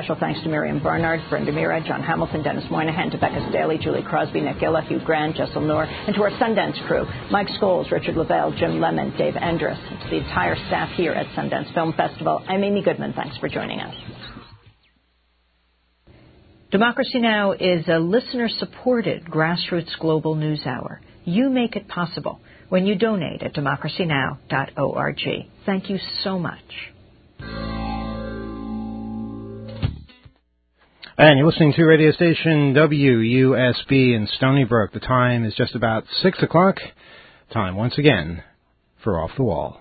Special thanks to Miriam Barnard, Brenda Mira, John Hamilton, Dennis Moynihan, Rebecca Staley, Julie Crosby, Nick Gilla, Hugh Grant, Jessel Noor, and to our Sundance crew, Mike Scholes, Richard Lavelle, Jim Lemon, Dave Andrus, and to the entire staff here at Sundance Film Festival. I'm Amy Goodman. Thanks for joining us. Democracy Now! Is a listener-supported grassroots global news hour. You make it possible when you donate at democracynow.org. Thank you so much. And you're listening to radio station WUSB in Stony Brook. The time is just about 6 o'clock. Time once again for Off the Wall.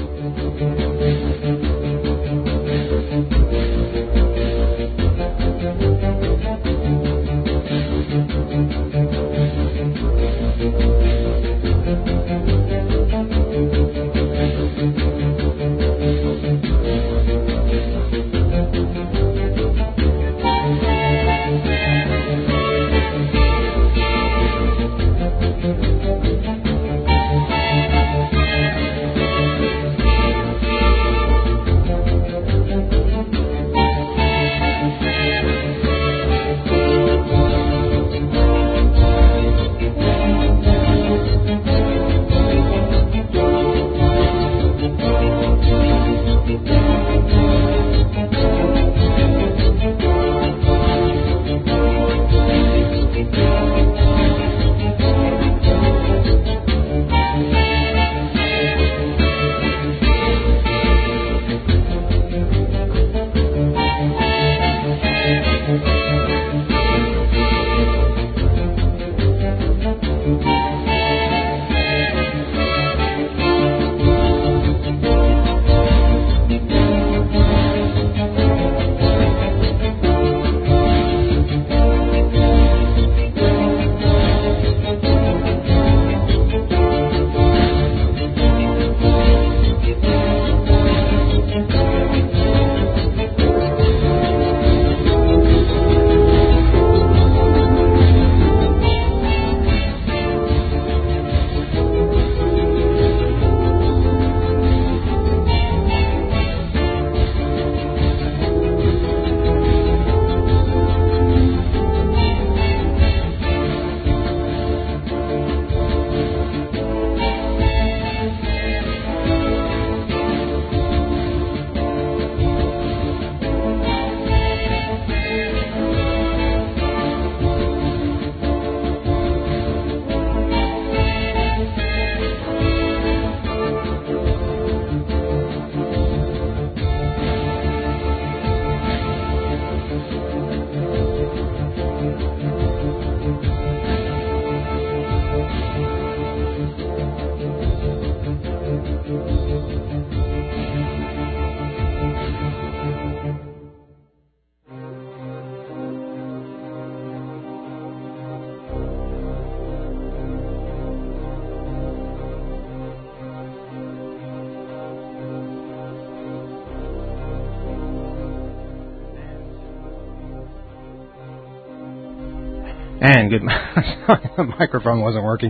And good. The microphone wasn't working.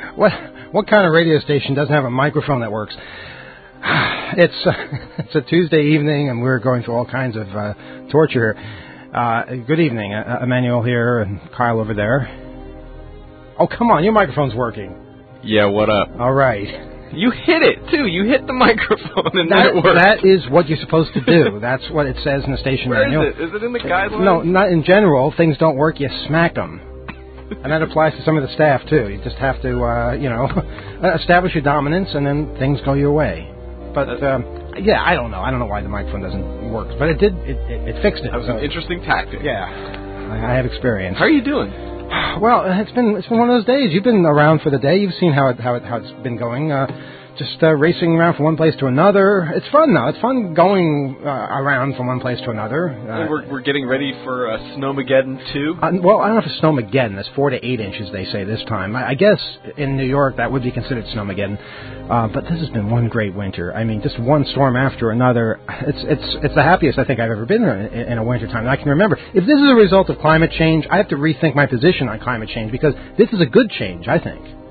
What kind of radio station doesn't have a microphone that works? It's a Tuesday evening, and we're going through all kinds of torture here. Good evening, Emmanuel here, and Kyle over there. Oh, come on, your microphone's working. Yeah, what up? All right. You hit it, too. You hit the microphone, and then it worked. That is what you're supposed to do. That's what it says in the station manual. Where is it? Is it in the guidelines? No, not in general. Things don't work, you smack them. And that applies to some of the staff, too. You just have to, establish your dominance, and then things go your way. But, yeah, I don't know. I don't know why the microphone doesn't work. But it did. It fixed it. That was an interesting tactic. Yeah. I have experience. How are you doing? Well, it's been one of those days. You've been around for the day. You've seen how it's been going. Just racing around from one place to another. It's fun now. It's fun going around from one place to another. And we're getting ready for Snowmageddon 2? Well, I don't know if it's Snowmageddon. It's 4 to 8 inches, they say, this time. I guess in New York that would be considered Snowmageddon. But this has been one great winter. I mean, just one storm after another. It's the happiest I think I've ever been in a winter time that I can remember. If this is a result of climate change, I have to rethink my position on climate change, because this is a good change, I think.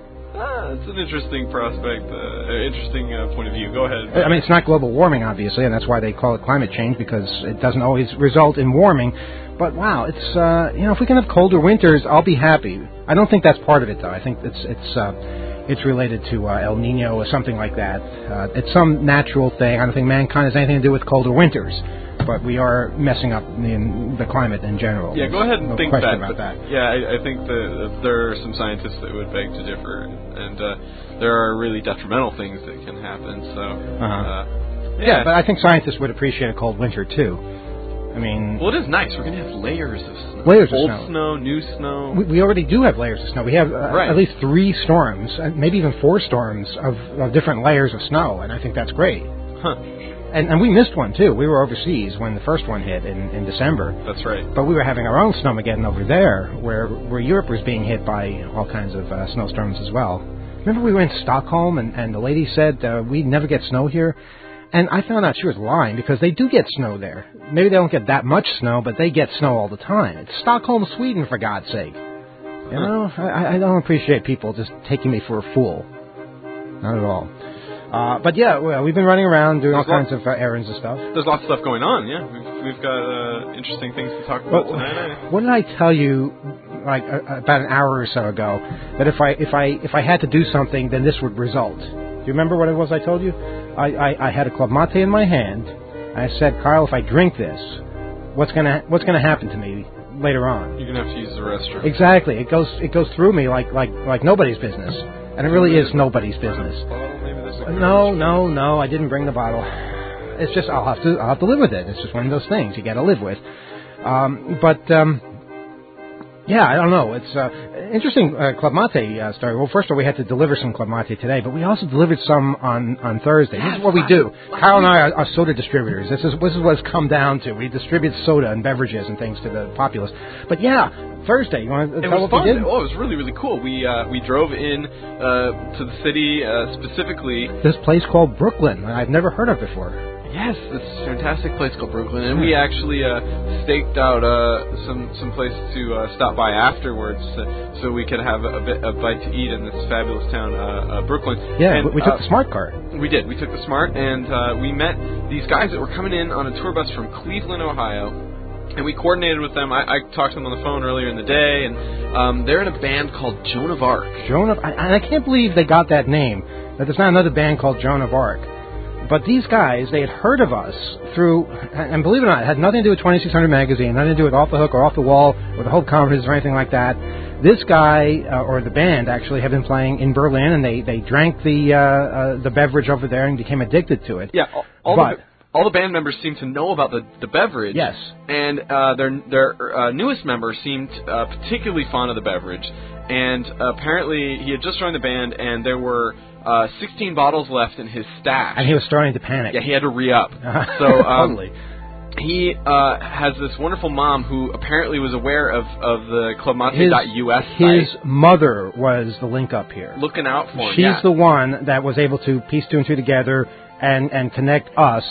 It's an interesting prospect, interesting point of view. Go ahead. I mean, it's not global warming, obviously, and that's why they call it climate change, because it doesn't always result in warming. But wow, it's if we can have colder winters, I'll be happy. I don't think that's part of it, though. I think it's related to El Nino or something like that. It's some natural thing. I don't think mankind has anything to do with colder winters, but we are messing up the climate in general. Yeah, go ahead and think question that. About that. Yeah, I think that there are some scientists that would beg to differ, and there are really detrimental things that can happen. So, yeah, but I think scientists would appreciate a cold winter too. I mean, well, it is nice. We're going to have layers of snow. Layers of Old snow. snow, new snow. We already do have layers of snow. We have at least 3 storms, maybe even 4 storms of different layers of snow, and I think that's great. Huh. And we missed one, too. We were overseas when the first one hit in December. That's right. But we were having our own snowmageddon over there, where Europe was being hit by all kinds of snowstorms as well. Remember we went to Stockholm, and the lady said, we never get snow here? And I found out she was lying, because they do get snow there. Maybe they don't get that much snow, but they get snow all the time. It's Stockholm, Sweden, for God's sake. You know, I don't appreciate people just taking me for a fool. Not at all. But yeah, well, we've been running around doing all kinds of errands and stuff. There's lots of stuff going on, yeah. We've got interesting things to talk about tonight. What did I tell you, like about an hour or so ago, that if I had to do something, then this would result? Do you remember what it was I told you? I had a Club Mate in my hand. I said, Kyle, if I drink this, what's gonna happen to me later on? You're gonna have to use the restroom. Exactly. It goes through me like nobody's business, and it really is nobody's business. No, I didn't bring the bottle. It's just I'll have to live with it. It's just one of those things you got to live with. Yeah, I don't know. It's interesting Club Mate story. Well, first of all, we had to deliver some Club Mate today, but we also delivered some on Thursday. This is what we do. Kyle and I are soda distributors. This is what it's come down to. We distribute soda and beverages and things to the populace. But yeah, Thursday. You want to tell what we did? Oh, it was really, really cool. We drove in to the city, specifically this place called Brooklyn. I've never heard of before. Yes, this fantastic place called Brooklyn, and we actually staked out some place to stop by afterwards, so we could have a bite to eat in this fabulous town, Brooklyn. Yeah, and, we took the Smart card. We did. We took the Smart, and we met these guys that were coming in on a tour bus from Cleveland, Ohio. And we coordinated with them. I talked to them on the phone earlier in the day, and they're in a band called Joan of Arc. I can't believe they got that name. That there's not another band called Joan of Arc. But these guys, they had heard of us through, and believe it or not, it had nothing to do with 2600 Magazine, nothing to do with Off the Hook or Off the Wall or the Hope Conference or anything like that. This guy, or the band, actually had been playing in Berlin, and they drank the beverage over there and became addicted to it. Yeah, all the band members seemed to know about the beverage. Yes. And their newest member seemed particularly fond of the beverage. And apparently he had just joined the band, and there were 16 bottles left in his stash. And he was starting to panic. Yeah, he had to re-up. So totally. He has this wonderful mom who apparently was aware of the clubmate.us site. His mother was the link up here. Looking out for him. She's the one that was able to piece 2 and 2 together and connect us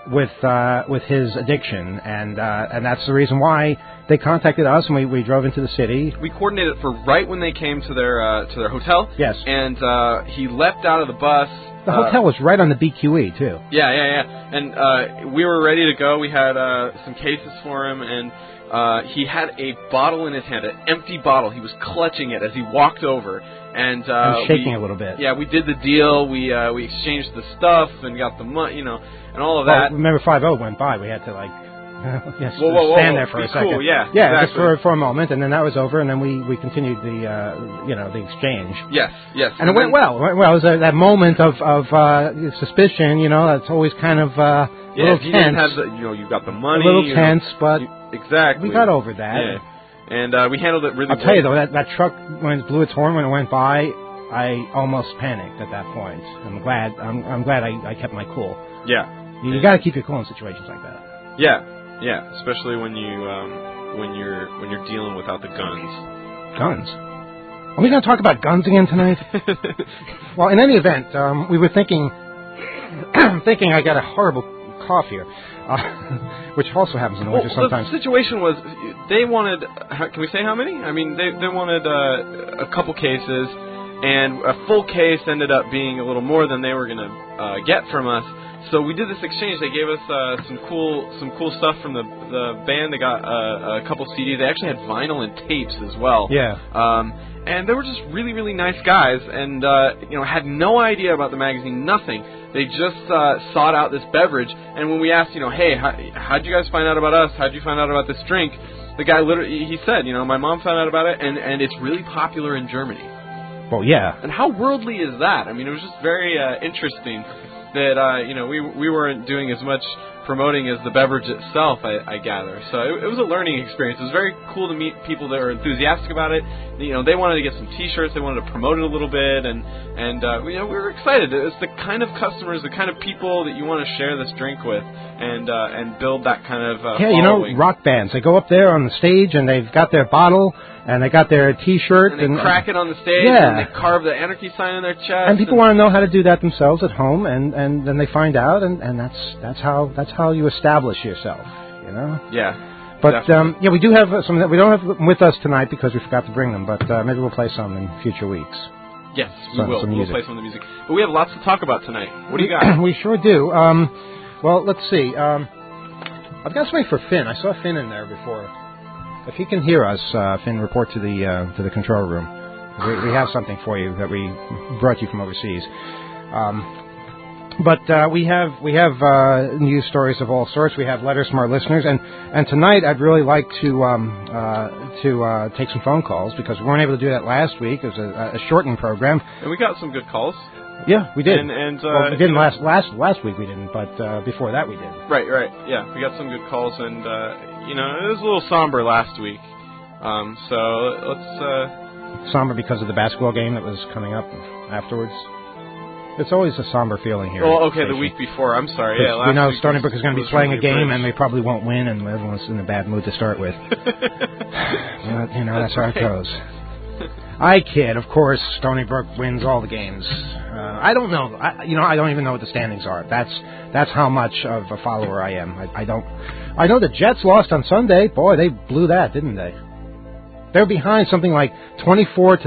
with his addiction, and that's the reason why they contacted us, and we drove into the city. We coordinated for right when they came to their hotel. Yes. And he leapt out of the bus. The hotel was right on the BQE too. Yeah. And we were ready to go. We had some cases for him, and he had a bottle in his hand, an empty bottle. He was clutching it as he walked over, and shaking a little bit. Yeah, we did the deal. We exchanged the stuff and got the money, and all of that. Remember, 5-0 went by. We had to stand there for a second. Cool, yeah, exactly. just for a moment, and then that was over, and then we continued the exchange. Yes. And it went well. It was that moment of suspicion. That's always kind of a little tense. Didn't have you got the money. A little tense, but exactly. We got over that. Yeah. And we handled it really well. I'll tell you though, that truck when it blew its horn when it went by, I almost panicked at that point. I'm glad I kept my cool. Yeah. You got to keep your cool in situations like that. Yeah, especially when you're dealing without the guns. Guns? Are we going to talk about guns again tonight? Well, in any event, we were thinking I got a horrible cough here, which also happens in the winter sometimes. The situation was they wanted. Can we say how many? I mean, they wanted a couple cases. and a full case ended up being a little more than they were going to get from us. So we did this exchange. They gave us some cool stuff from the band. They got a couple CDs. They actually had vinyl and tapes as well. Yeah. And they were just really, really nice guys, and had no idea about the magazine, nothing. They just sought out this beverage, and when we asked, hey, how'd you guys find out about us? How'd you find out about this drink? The guy he said, my mom found out about it, and it's really popular in Germany. Well, yeah. And how worldly is that? I mean, it was just very interesting that we weren't doing as much promoting as the beverage itself, I gather. So it was a learning experience. It was very cool to meet people that were enthusiastic about it. They wanted to get some T-shirts. They wanted to promote it a little bit, and we were excited. It's the kind of customers, the kind of people that you want to share this drink with, and build that kind of following. Rock bands. They go up there on the stage and they've got their bottle and they got their T-shirt and they crack it on the stage, and they carve the anarchy sign on their chest. And people want to know how to do that themselves at home, and then they find out, and that's how you establish yourself, Yeah. But we do have some that we don't have with us tonight because we forgot to bring them. But maybe we'll play some in future weeks. Yes, we will. We'll play some of the music. But we have lots to talk about tonight. What do you got? We sure do. Well, let's see. I've got something for Finn. I saw Finn in there before. If he can hear us, Finn, report to the control room. We have something for you that we brought you from overseas. But we have news stories of all sorts. We have letters from our listeners, and tonight I'd really like to take some phone calls because we weren't able to do that last week. It was a shortened program, and we got some good calls. Yeah, we did. Well, we didn't last week. We didn't, but before that we did. Right. Yeah, we got some good calls, and it was a little somber last week. So let's. Somber because of the basketball game that was coming up afterwards. It's always a somber feeling here. Well, okay, the week before. I'm sorry. Yeah, last we know week Stony Brook is going to be playing a game, bridge. and they probably won't win, and everyone's in a bad mood to start with. That's how it goes. I kid. Of course, Stony Brook wins all the games. I don't know. I don't even know what the standings are. That's how much of a follower I am. I don't. I know the Jets lost on Sunday. Boy, they blew that, didn't they? They're behind something like 24-0.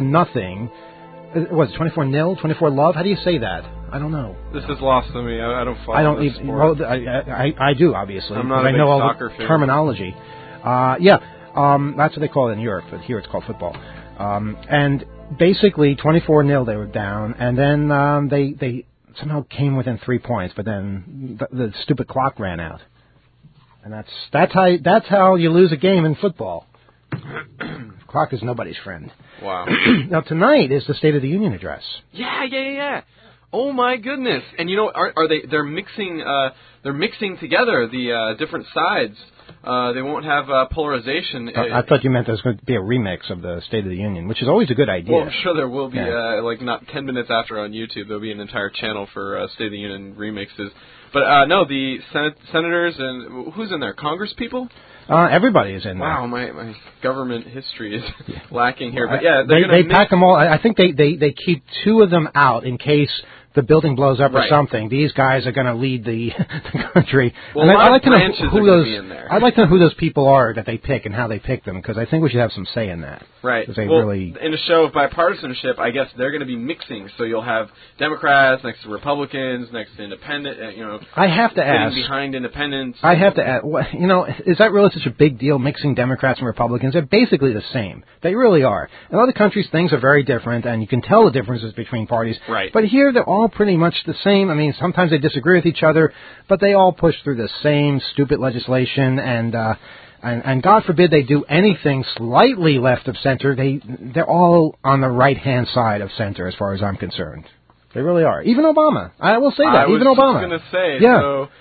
Was it 24-0? 24-love? How do you say that? I don't know. This is lost to me. I don't follow. I don't this sport. Well, I do, obviously. I'm not a big I know all soccer the fan. terminology. That's what they call it in Europe, but here it's called football. And basically, 24-0 they were down, and then they somehow came within 3 points, but then the stupid clock ran out. And that's how you lose a game in football. Clock is nobody's friend. Wow. Now tonight is the State of the Union address. Yeah. Oh my goodness! And they're mixing together the different sides. They won't have polarization. I thought you meant there was going to be a remix of the State of the Union, which is always a good idea. Well, I'm sure there will be. Yeah. Not 10 minutes after on YouTube, there'll be an entire channel for State of the Union remixes. But no, the senators and who's in there? Congress people? Everybody is in there. Wow, my government history is lacking here. But they pack them all. I think they keep two of them out in case the building blows up or something. These guys are going to lead the country. Well, and I'd like to know who those people are that they pick and how they pick them, because I think we should have some say in that. Right. In a show of bipartisanship, I guess they're going to be mixing. So you'll have Democrats next to Republicans, next to Independent. I have to ask. Behind Independents. I have to ask. Is that really such a big deal? Mixing Democrats and Republicans? They're basically the same. They really are. In other countries, things are very different, and you can tell the differences between parties. Right. But here, they're all pretty much the same. I mean, sometimes they disagree with each other, but they all push through the same stupid legislation, and God forbid they do anything slightly left of center. They're all on the right-hand side of center, as far as I'm concerned. They really are. Even Obama. I will say that. Even Obama. I was just going to say. Yeah.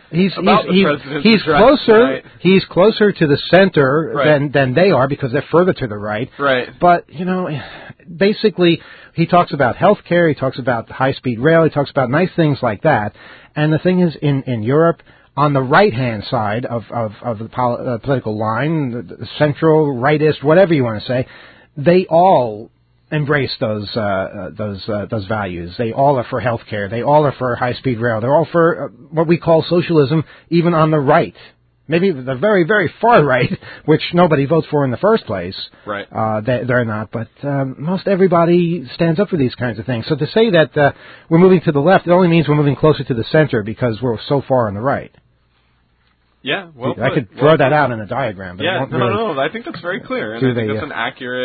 So he's closer. Right. He's closer to the center than they are because they're further to the right. Right. But basically, he talks about health care. He talks about high-speed rail. He talks about nice things like that. And the thing is, in Europe, on the right-hand side of the political line, the central, rightist, whatever you want to say, they all embrace those values. They all are for health care. They all are for high-speed rail. They're all for what we call socialism, even on the right. Maybe the very, very far right, which nobody votes for in the first place. Right. They're not, but most everybody stands up for these kinds of things. So to say that we're moving to the left, it only means we're moving closer to the center because we're so far on the right. Yeah, well I could draw that out in a diagram. But yeah, really no, I think that's very clear, and I think that's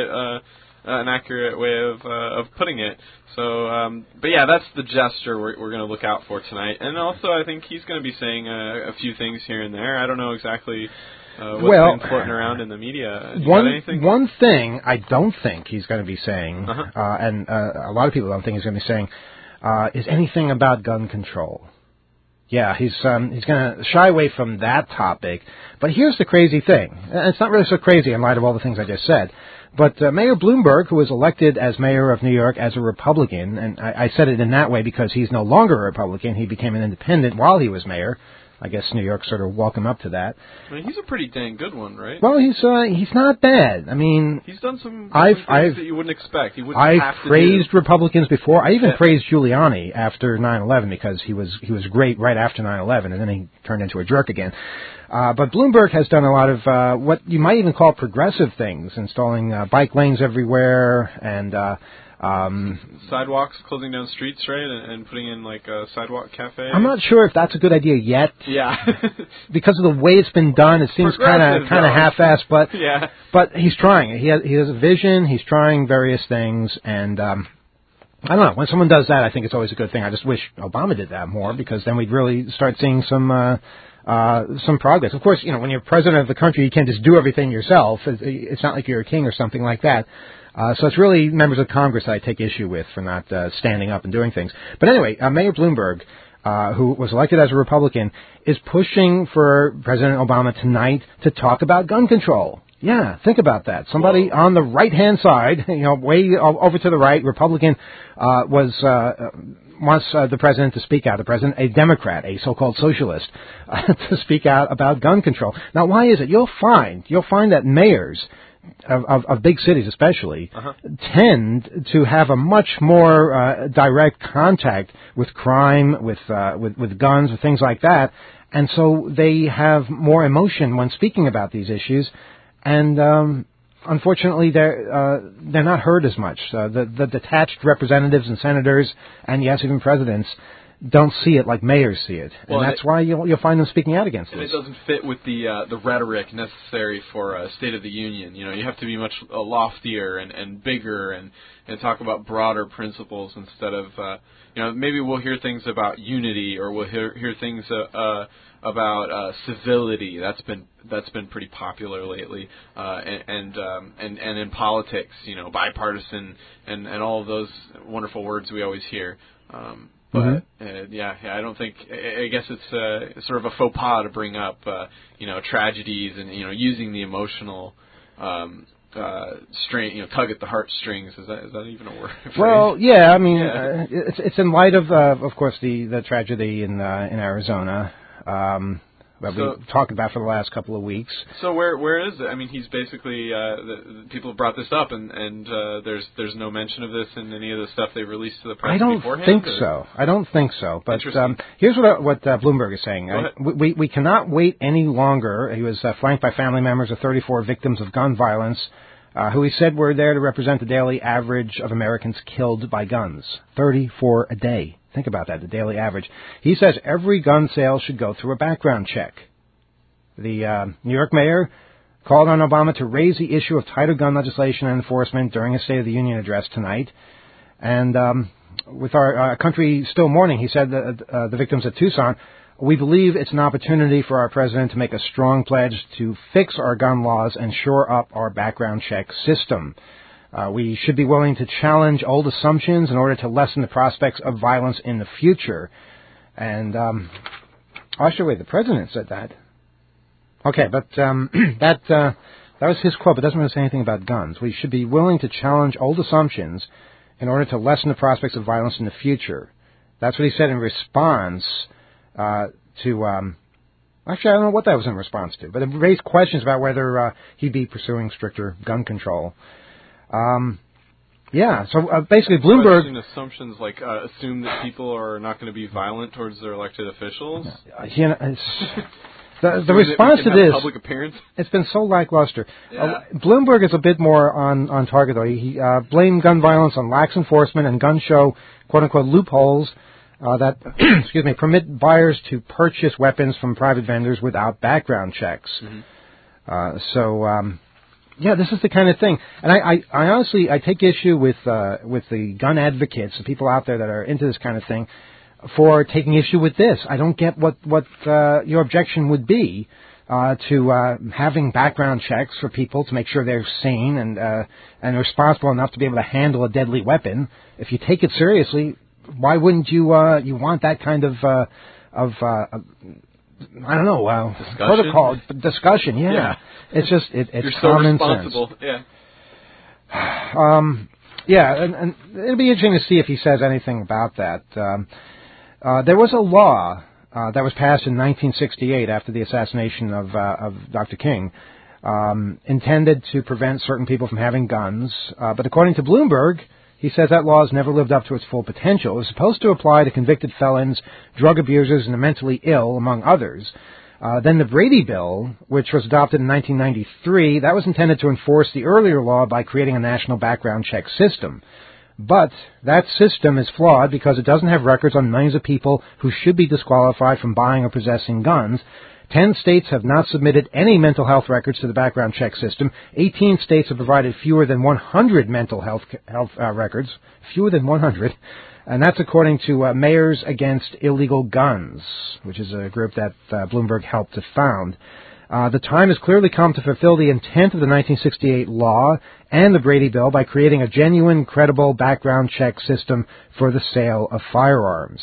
an accurate way of putting it. So, but yeah, that's the gesture we're going to look out for tonight. And also, I think he's going to be saying a few things here and there. I don't know exactly what's been floating around in the media. One thing I don't think he's going to be saying, and a lot of people don't think he's going to be saying, is anything about gun control. Yeah, he's going to shy away from that topic. But here's the crazy thing. It's not really so crazy in light of all the things I just said. But Mayor Bloomberg, who was elected as mayor of New York as a Republican, and I said it in that way because he's no longer a Republican. He became an independent while he was mayor. I guess New York sort of welcomed him up to that. I mean, he's a pretty dang good one, right? Well, he's not bad. I mean, he's done some things that you wouldn't expect. He wouldn't have to praised Republicans before. I even praised Giuliani after 9/11 because he was great right after 9/11, and then he turned into a jerk again. But Bloomberg has done a lot of what you might even call progressive things, installing bike lanes everywhere and sidewalks, closing down streets, right, and putting in like a sidewalk cafe. I'm not sure if that's a good idea yet. Yeah, because of the way it's been done, it seems kind of half-assed. But yeah, but he's trying. He has a vision. He's trying various things, and I don't know. When someone does that, I think it's always a good thing. I just wish Obama did that more because then we'd really start seeing some progress. Of course, when you're president of the country, you can't just do everything yourself. It's not like you're a king or something like that. So it's really members of Congress that I take issue with for not standing up and doing things. But anyway, Mayor Bloomberg, who was elected as a Republican, is pushing for President Obama tonight to talk about gun control. Yeah, think about that. Somebody on the right-hand side, way over to the right, Republican, wants the president to speak out. The president, a Democrat, a so-called socialist, to speak out about gun control. Now, why is it? You'll find that mayors of big cities especially tend to have a much more direct contact with crime, with guns, with things like that, and so they have more emotion when speaking about these issues, and unfortunately they're not heard as much. The detached representatives and senators, and yes, even presidents, don't see it like mayors see it, and that's why you'll find them speaking out against it. It doesn't fit with the rhetoric necessary for a State of the Union. You have to be much loftier and bigger and talk about broader principles instead of maybe we'll hear things about unity or we'll hear things about civility. That's been pretty popular lately, and in politics, bipartisan and all of those wonderful words we always hear. But I don't think. I guess it's sort of a faux pas to bring up, tragedies and using the emotional strain, tug at the heartstrings. Is that even a word? Well, yeah. I mean, it's in light of course, the tragedy in Arizona. That we've talked about for the last couple of weeks. So where is it? I mean, he's basically people have brought this up, and there's no mention of this in any of the stuff they released to the press beforehand. I don't think so. But here's what Bloomberg is saying. We cannot wait any longer. He was flanked by family members of 34 victims of gun violence, who he said were there to represent the daily average of Americans killed by guns. 34 a day. Think about that, the daily average. He says every gun sale should go through a background check. The New York mayor called on Obama to raise the issue of tighter gun legislation and enforcement during a State of the Union address tonight. And with our country still mourning, he said that the victims of Tucson, we believe it's an opportunity for our president to make a strong pledge to fix our gun laws and shore up our background check system. We should be willing to challenge old assumptions in order to lessen the prospects of violence in the future. And, actually, the president said that. Okay, but that was his quote, but it doesn't really say anything about guns. We should be willing to challenge old assumptions in order to lessen the prospects of violence in the future. That's what he said in response to... actually, I don't know what that was in response to, but it raised questions about whether he'd be pursuing stricter gun control. So basically Bloomberg... assumptions like assume that people are not going to be violent towards their elected officials? The response to this, public appearance? It's been so lackluster. Yeah. Bloomberg is a bit more on target, though. He blamed gun violence on lax enforcement and gun show, quote-unquote, loopholes that excuse me, permit buyers to purchase weapons from private vendors without background checks. Yeah, this is the kind of thing. And I honestly, I take issue with the gun advocates, the people out there that are into this kind of thing, for taking issue with this. I don't get what your objection would be to having background checks for people to make sure they're sane and responsible enough to be able to handle a deadly weapon. If you take it seriously, why wouldn't you want that kind of I don't know, protocol discussion? Yeah. It's just it's You're so common responsible. sense. Yeah. Yeah, and it'll be interesting to see if he says anything about that. There was a law that was passed in 1968 after the assassination of Dr. King, intended to prevent certain people from having guns. But according to Bloomberg, he says that law has never lived up to its full potential. It was supposed to apply to convicted felons, drug abusers, and the mentally ill, among others. Then the Brady Bill, which was adopted in 1993, that was intended to enforce the earlier law by creating a national background check system. But that system is flawed because it doesn't have records on millions of people who should be disqualified from buying or possessing guns. 10 states have not submitted any mental health records to the background check system. 18 states have provided fewer than 100 mental health records. Fewer than 100. And that's according to Mayors Against Illegal Guns, which is a group that Bloomberg helped to found. The time has clearly come to fulfill the intent of the 1968 law and the Brady Bill by creating a genuine, credible background check system for the sale of firearms.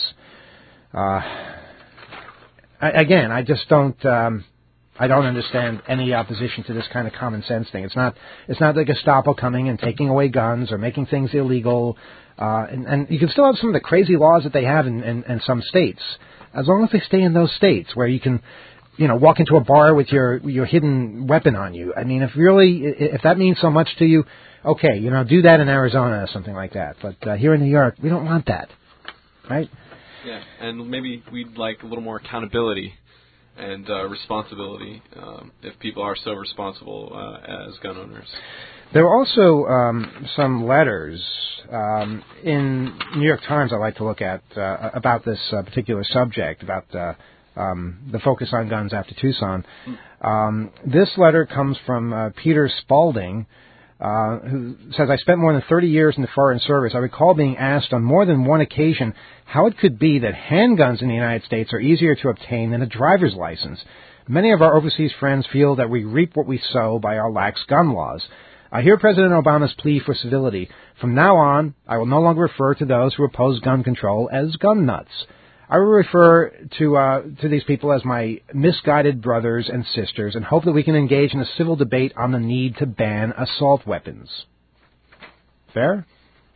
Again, I just don't. I don't understand any opposition to this kind of common sense thing. It's not the Gestapo coming and taking away guns or making things illegal. And you can still have some of the crazy laws that they have in some states, as long as they stay in those states where you can, walk into a bar with your hidden weapon on you. I mean, if that means so much to you, okay, do that in Arizona or something like that. But here in New York, we don't want that, right? Yeah, and maybe we'd like a little more accountability and responsibility if people are so responsible as gun owners. There are also some letters in New York Times I like to look at about this particular subject, about the focus on guns after Tucson. This letter comes from Peter Spalding, who says, I spent more than 30 years in the Foreign Service. I recall being asked on more than one occasion how it could be that handguns in the United States are easier to obtain than a driver's license. Many of our overseas friends feel that we reap what we sow by our lax gun laws. I hear President Obama's plea for civility. From now on, I will no longer refer to those who oppose gun control as gun nuts. I will refer to these people as my misguided brothers and sisters and hope that we can engage in a civil debate on the need to ban assault weapons. Fair?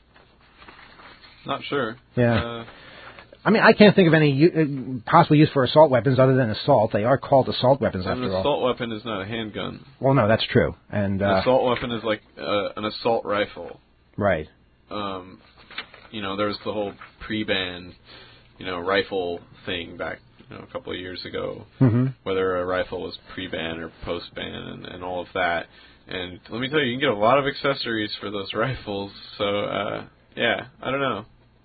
Not sure. Yeah. I mean, I can't think of any possible use for assault weapons other than assault. They are called assault weapons after all. An assault weapon is not a handgun. Well, no, that's true. And an assault weapon is like an assault rifle. Right. There's the whole pre-ban rifle thing back, a couple of years ago, whether a rifle was pre-ban or post-ban and all of that. And let me tell you, you can get a lot of accessories for those rifles. So, I don't know.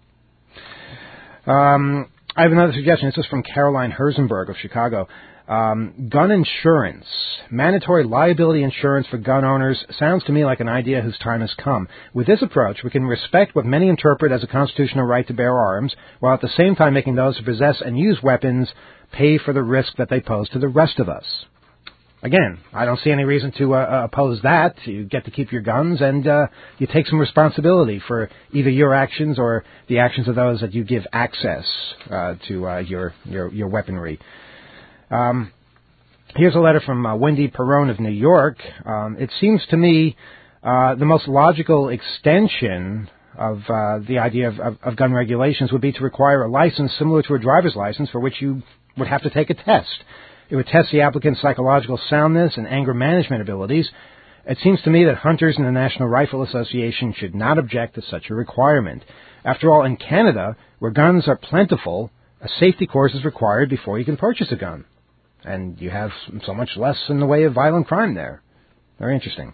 I have another suggestion. This is from Caroline Herzenberg of Chicago. Gun insurance, mandatory liability insurance for gun owners, sounds to me like an idea whose time has come. With this approach, we can respect what many interpret as a constitutional right to bear arms, while at the same time making those who possess and use weapons pay for the risk that they pose to the rest of us. Again, I don't see any reason to oppose that. You get to keep your guns, and you take some responsibility for either your actions or the actions of those that you give access to your weaponry. Here's a letter from Wendy Perrone of New York. It seems to me the most logical extension of the idea of gun regulations would be to require a license similar to a driver's license for which you would have to take a test. It would test the applicant's psychological soundness and anger management abilities. It seems to me that hunters and the National Rifle Association should not object to such a requirement. After all, in Canada, where guns are plentiful, a safety course is required before you can purchase a gun. and you have so much less in the way of violent crime there. Very interesting.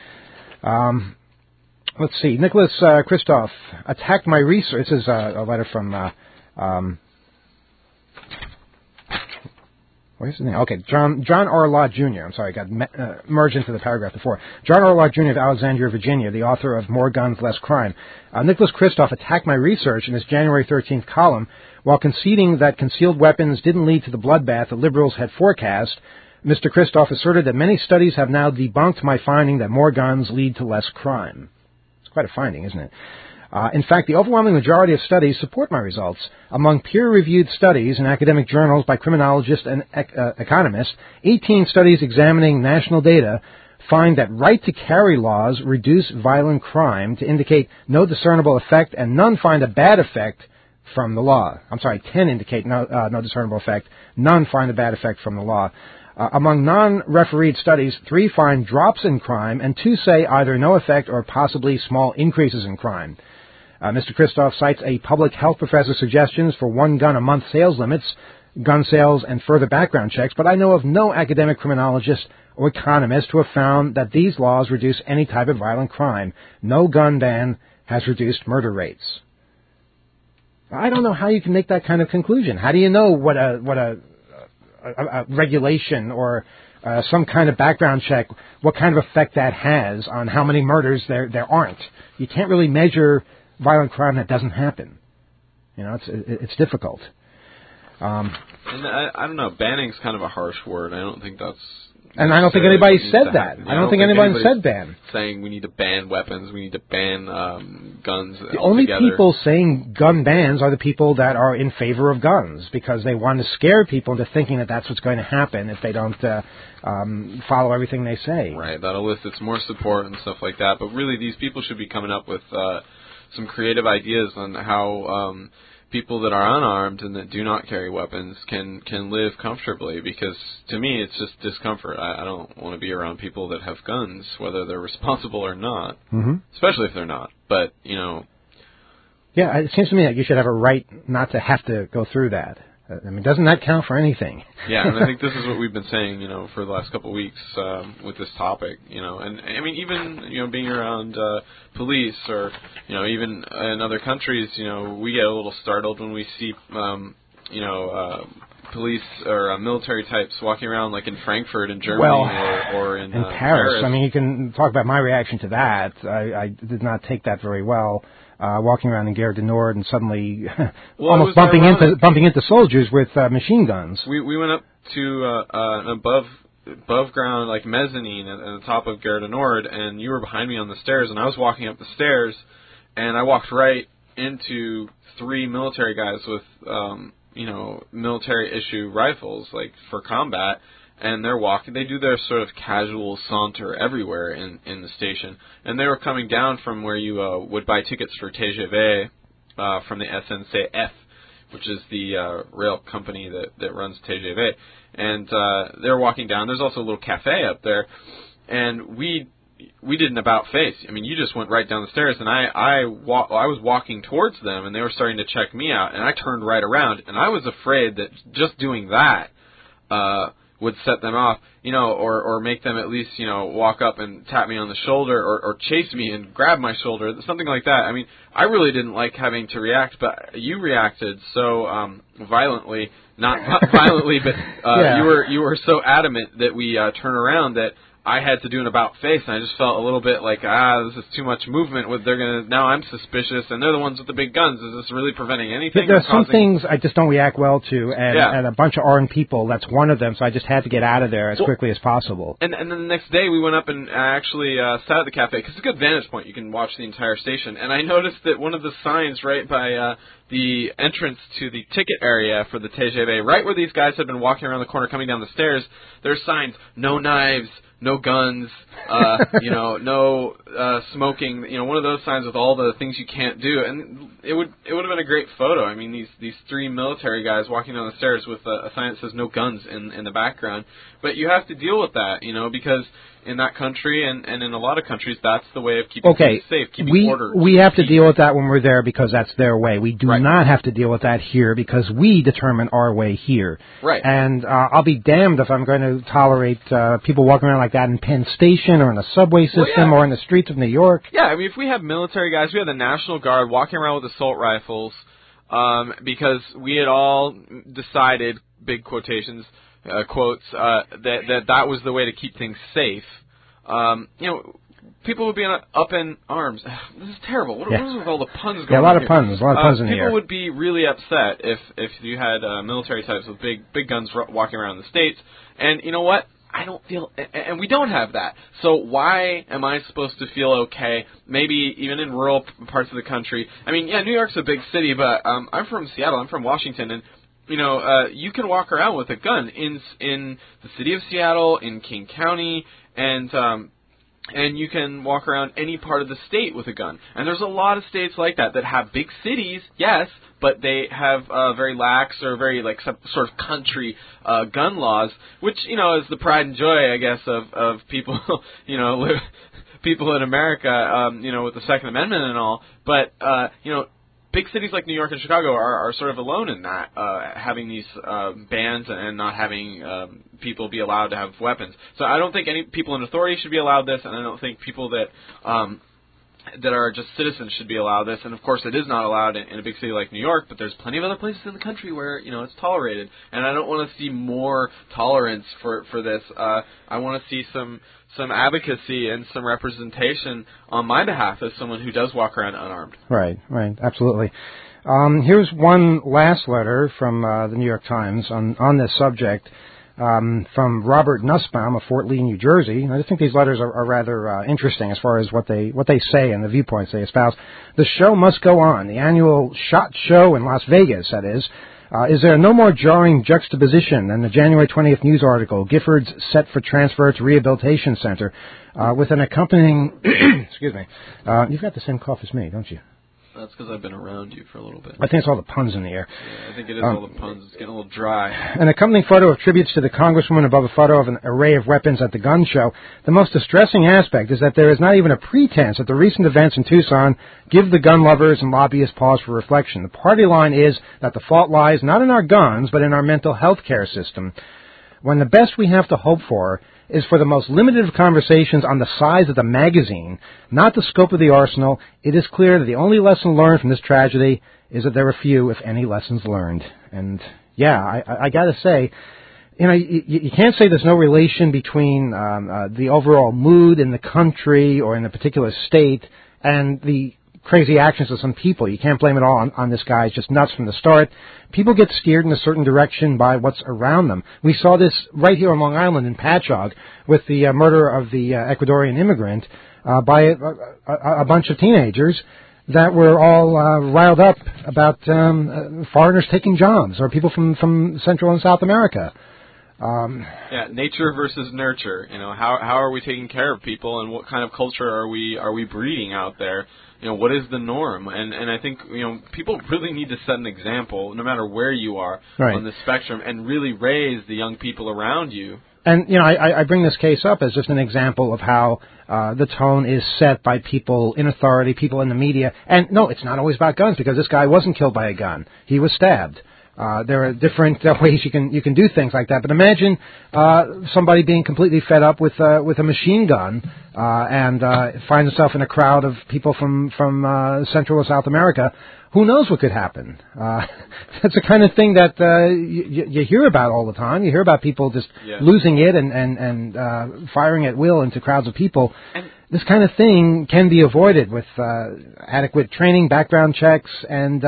Let's see. Nicholas Kristof attacked my research. This is a letter from, what is his name? Okay, John R. Law Jr. I'm sorry, I got merged into the paragraph before. John R. Law Jr. of Alexandria, Virginia, the author of More Guns, Less Crime. Nicholas Kristof attacked my research in his January 13th column while conceding that concealed weapons didn't lead to the bloodbath the liberals had forecast. Mr. Kristof asserted that many studies have now debunked my finding that more guns lead to less crime. It's quite a finding, isn't it? In fact, the overwhelming majority of studies support my results. Among peer-reviewed studies in academic journals by criminologists and economists, 18 studies examining national data find that right-to-carry laws reduce violent crime to indicate no discernible effect, and none find a bad effect from the law. 10 indicate no discernible effect. None find a bad effect from the law. Among non-refereed studies, 3 find drops in crime, and 2 say either no effect or possibly small increases in crime. Mr. Kristof cites a public health professor's suggestions for one-gun-a-month sales limits, gun sales, and further background checks, but I know of no academic criminologist or economist who have found that these laws reduce any type of violent crime. No gun ban has reduced murder rates. I don't know how you can make that kind of conclusion. How do you know what a regulation or some kind of background check, what kind of effect that has on how many murders there aren't? You can't really measure violent crime that doesn't happen. You know, it's difficult. And I don't know, banning's kind of a harsh word. I don't think that's... And I don't think anybody said that. I don't think anybody said ban. Saying we need to ban weapons, we need to ban guns The only people saying gun bans are the people that are in favor of guns, because they want to scare people into thinking that that's what's going to happen if they don't follow everything they say. Right, that elicits more support and stuff like that. But really, these people should be coming up with some creative ideas on how people that are unarmed and that do not carry weapons can live comfortably, because to me it's just discomfort. I don't want to be around people that have guns, whether they're responsible or not, especially if they're not. But, you know... Yeah, it seems to me that you should have a right not to have to go through that. I mean, doesn't that count for anything? Yeah, and I think this is what we've been saying, you know, for the last couple of weeks with this topic, you know. And, I mean, even, you know, being around police or, you know, even in other countries, you know, we get a little startled when we see, police or military types walking around, like in Frankfurt in Germany or in Paris. I mean, you can talk about my reaction to that. I did not take that very well. Walking around in Gare du Nord and suddenly almost bumping into soldiers with machine guns. We went up to an above ground, like mezzanine at the top of Gare du Nord, and you were behind me on the stairs, and I was walking up the stairs, and I walked right into 3 military guys with military issue rifles, like for combat. And they're walking. They do their sort of casual saunter everywhere in the station. And they were coming down from where you would buy tickets for TGV from the SNCF, which is the rail company that runs TGV. And they're walking down. There's also a little cafe up there. And we did an about face. I mean, you just went right down the stairs, and I was walking towards them, and they were starting to check me out. And I turned right around, and I was afraid that just doing that would set them off, you know, or make them at least, you know, walk up and tap me on the shoulder or chase me and grab my shoulder, something like that. I mean, I really didn't like having to react, but you reacted so violently, not violently, but you were so adamant that we turn around that I had to do an about face, and I just felt a little bit like, this is too much movement. Now I'm suspicious, and they're the ones with the big guns. Is this really preventing anything? There's some things I just don't react well to, and a bunch of armed people, that's one of them, so I just had to get out of there as quickly as possible. And then the next day we went up and actually sat at the cafe, because it's a good vantage point. You can watch the entire station. And I noticed that one of the signs right by the entrance to the ticket area for the TGV, right where these guys had been walking around the corner coming down the stairs, there's signs, no knives, no guns, no smoking, one of those signs with all the things you can't do. And it would have been a great photo. I mean, these 3 military guys walking down the stairs with a sign that says no guns in the background. But you have to deal with that, because in that country, and in a lot of countries, that's the way of keeping things safe, keeping order. We have to deal with that when we're there because that's their way. We do not have to deal with that here because we determine our way here. Right. And I'll be damned if I'm going to tolerate people walking around like that in Penn Station or in the subway system or in the streets of New York. Yeah, I mean, if we have military guys, we have the National Guard walking around with assault rifles because we had all decided, big quotations, quotes, that was the way to keep things safe. People would be up in arms. This is terrible. What is with all the puns going on? Yeah, a lot of puns in the air. People would be really upset if you had military types with big guns walking around the States. And you know what? I don't feel, and we don't have that. So why am I supposed to feel okay? Maybe even in rural parts of the country. I mean, yeah, New York's a big city, but I'm from Seattle. I'm from Washington, and you can walk around with a gun in the city of Seattle, in King County, and you can walk around any part of the state with a gun. And there's a lot of states like that have big cities, yes, but they have very lax or very some sort of country gun laws, which is the pride and joy, I guess, of people, people in America, with the Second Amendment and all. But big cities like New York and Chicago are sort of alone in that, having these bans and not having people be allowed to have weapons. So I don't think any people in authority should be allowed this, and I don't think people that are just citizens should be allowed this. And of course, it is not allowed in a big city like New York, but there's plenty of other places in the country where it's tolerated. And I don't want to see more tolerance for this. I want to see some advocacy and some representation on my behalf as someone who does walk around unarmed. Right, absolutely. Here's one last letter from the New York Times on this subject from Robert Nussbaum of Fort Lee, New Jersey. I think these letters are rather interesting as far as what they say and the viewpoints they espouse. The show must go on. The annual SHOT Show in Las Vegas, that is. Is there no more jarring juxtaposition than the January 20th news article, Giffords set for transfer to Rehabilitation Center, with an accompanying, excuse me, you've got the same cough as me, don't you? That's because I've been around you for a little bit. I think it's all the puns in the air. Yeah, I think it is all the puns. It's getting a little dry. An accompanying photo of tributes to the Congresswoman above a photo of an array of weapons at the gun show. The most distressing aspect is that there is not even a pretense that the recent events in Tucson give the gun lovers and lobbyists pause for reflection. The party line is that the fault lies not in our guns, but in our mental health care system. When the best we have to hope for is for the most limited of conversations on the size of the magazine, not the scope of the arsenal, it is clear that the only lesson learned from this tragedy is that there are few, if any, lessons learned. And, yeah, I got to say, you can't say there's no relation between the overall mood in the country or in a particular state and the crazy actions of some people. You can't blame it all on this guy. It's just nuts from the start. People get steered in a certain direction by what's around them. We saw this right here on Long Island in Patchogue with the murder of the Ecuadorian immigrant by a bunch of teenagers that were all riled up about foreigners taking jobs or people from Central and South America. Nature versus nurture. How are we taking care of people, and what kind of culture are we breeding out there? What is the norm? And I think, people really need to set an example, no matter where you are on the spectrum, and really raise the young people around you. And, I bring this case up as just an example of how the tone is set by people in authority, people in the media. And, no, it's not always about guns, because this guy wasn't killed by a gun. He was stabbed. There are different ways you can do things like that. But imagine somebody being completely fed up with a machine gun and finds himself in a crowd of people from Central or South America. Who knows what could happen? That's the kind of thing that you hear about all the time. You hear about people just losing it and firing at will into crowds of people. This kind of thing can be avoided with adequate training, background checks, and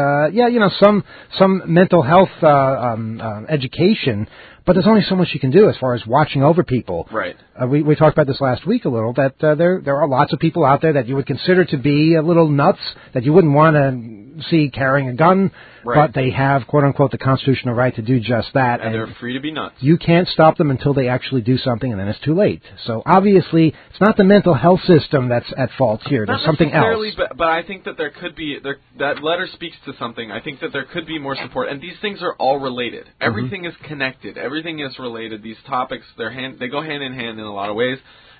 some mental health education. But there's only so much you can do as far as watching over people. Right. We talked about this last week a little, that there are lots of people out there that you would consider to be a little nuts, that you wouldn't want to see carrying a gun, but they have, quote-unquote, the constitutional right to do just that. And they're free to be nuts. You can't stop them until they actually do something, and then it's too late. So, obviously, it's not the mental health system that's at fault here. There's something else. But I think that there could be, that letter speaks to something. I think that there could be more support. And these things are all related. Everything is connected. Everything is related. These topics, they go hand in hand in a lot of ways.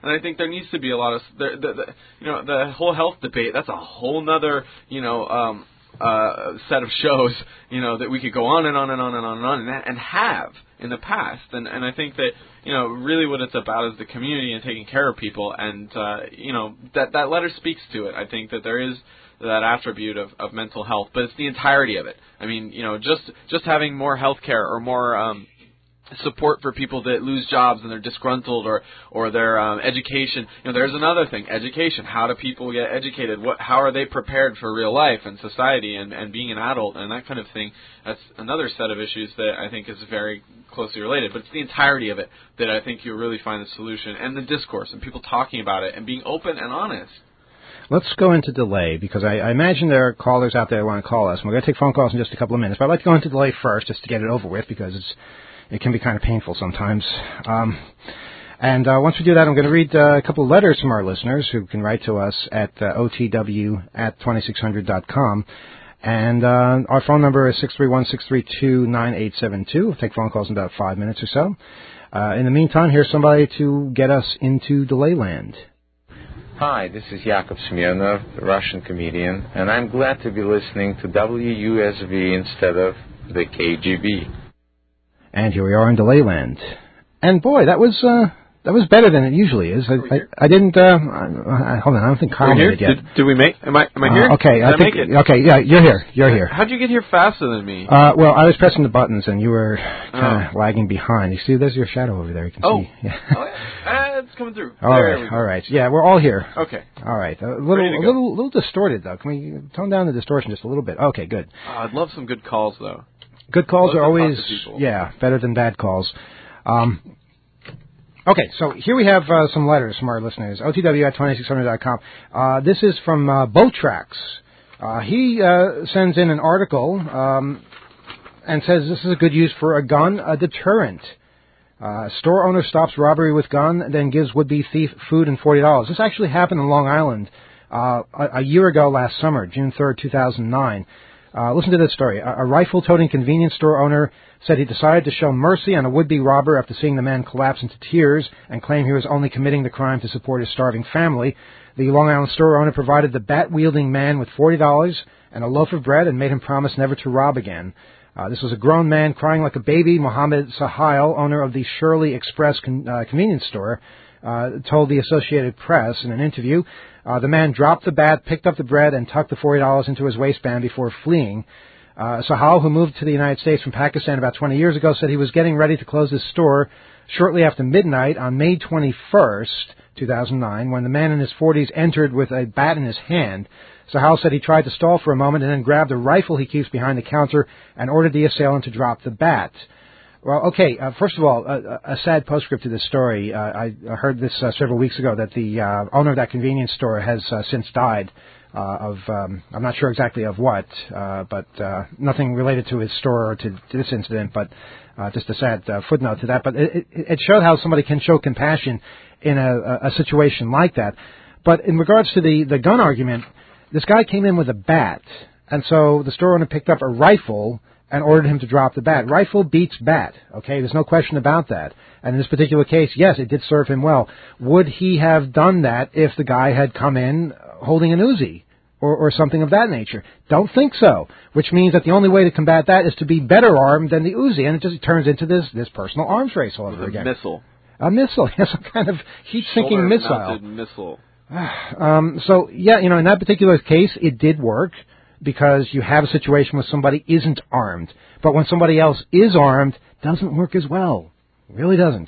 And I think there needs to be a lot of the whole health debate. That's a whole nother set of shows, that we could go on and on and on and on and on and have in the past. And I think that, really what it's about is the community and taking care of people. And, that letter speaks to it. I think that there is that attribute of mental health, but it's the entirety of it. I mean, just having more health care or more, support for people that lose jobs and they're disgruntled or their education. There's another thing, education. How do people get educated? How are they prepared for real life and society and being an adult and that kind of thing? That's another set of issues that I think is very closely related. But it's the entirety of it that I think you'll really find the solution, and the discourse and people talking about it and being open and honest. Let's go into delay, because I imagine there are callers out there who want to call us. And we're going to take phone calls in just a couple of minutes. But I'd like to go into delay first just to get it over with, because it can be kind of painful sometimes. And once we do that, I'm going to read a couple of letters from our listeners who can write to us at otw@2600.com. And our phone number is 631-632-9872. We'll take phone calls in about 5 minutes or so. In the meantime, here's somebody to get us into delay land. Hi, this is Yakov Smirnov, the Russian comedian, and I'm glad to be listening to WUSV instead of the KGB. And here we are in delay land. And boy, that was better than it usually is. I didn't. Hold on, I don't think Kyle made it yet. Did we make? Am I here? Okay, Did I make it? Okay, yeah, you're here. You're here. How'd you get here faster than me? Well, I was pressing the buttons and you were kind of lagging behind. You see, there's your shadow over there. You can see. Yeah. Oh, yeah. It's coming through. All right. Yeah, we're all here. Okay. All right. A little distorted though. Can we tone down the distortion just a little bit? Okay, good. I'd love some good calls though. Good calls are always, better than bad calls. Okay, so here we have some letters from our listeners. OTW@2600.com. This is from Botrax. He sends in an article and says this is a good use for a gun, a deterrent. Store owner stops robbery with gun, then gives would-be thief food and $40. This actually happened in Long Island a year ago last summer, June 3rd, 2009. Listen to this story. A rifle-toting convenience store owner said he decided to show mercy on a would-be robber after seeing the man collapse into tears and claim he was only committing the crime to support his starving family. The Long Island store owner provided the bat-wielding man with $40 and a loaf of bread and made him promise never to rob again. This was a grown man crying like a baby. Mohammed Sahil, owner of the Shirley Express convenience store, told the Associated Press in an interview. The man dropped the bat, picked up the bread, and tucked the $40 into his waistband before fleeing. Sahal, who moved to the United States from Pakistan about 20 years ago, said he was getting ready to close his store shortly after midnight on May 21st, 2009, when the man in his 40s entered with a bat in his hand. Sahal said he tried to stall for a moment and then grabbed a rifle he keeps behind the counter and ordered the assailant to drop the bat. Well, okay, first of all, a sad postscript to this story. I heard this several weeks ago that the owner of that convenience store has since died of, I'm not sure exactly of what, but nothing related to his store or to this incident, but just a sad footnote to that. But it showed how somebody can show compassion in a situation like that. But in regards to the gun argument, this guy came in with a bat, and so the store owner picked up a rifle and ordered him to drop the bat. Rifle beats bat, okay? There's no question about that. And in this particular case, yes, it did serve him well. Would he have done that if the guy had come in holding an Uzi or something of that nature? Don't think so, which means that the only way to combat that is to be better armed than the Uzi, and it just turns into this personal arms race all over again. Missile. A missile, yes, some kind of heat-sinking missile. Shoulder-mounted missile. So, yeah, in that particular case, it did work, because you have a situation where somebody isn't armed. But when somebody else is armed, it doesn't work as well. It really doesn't.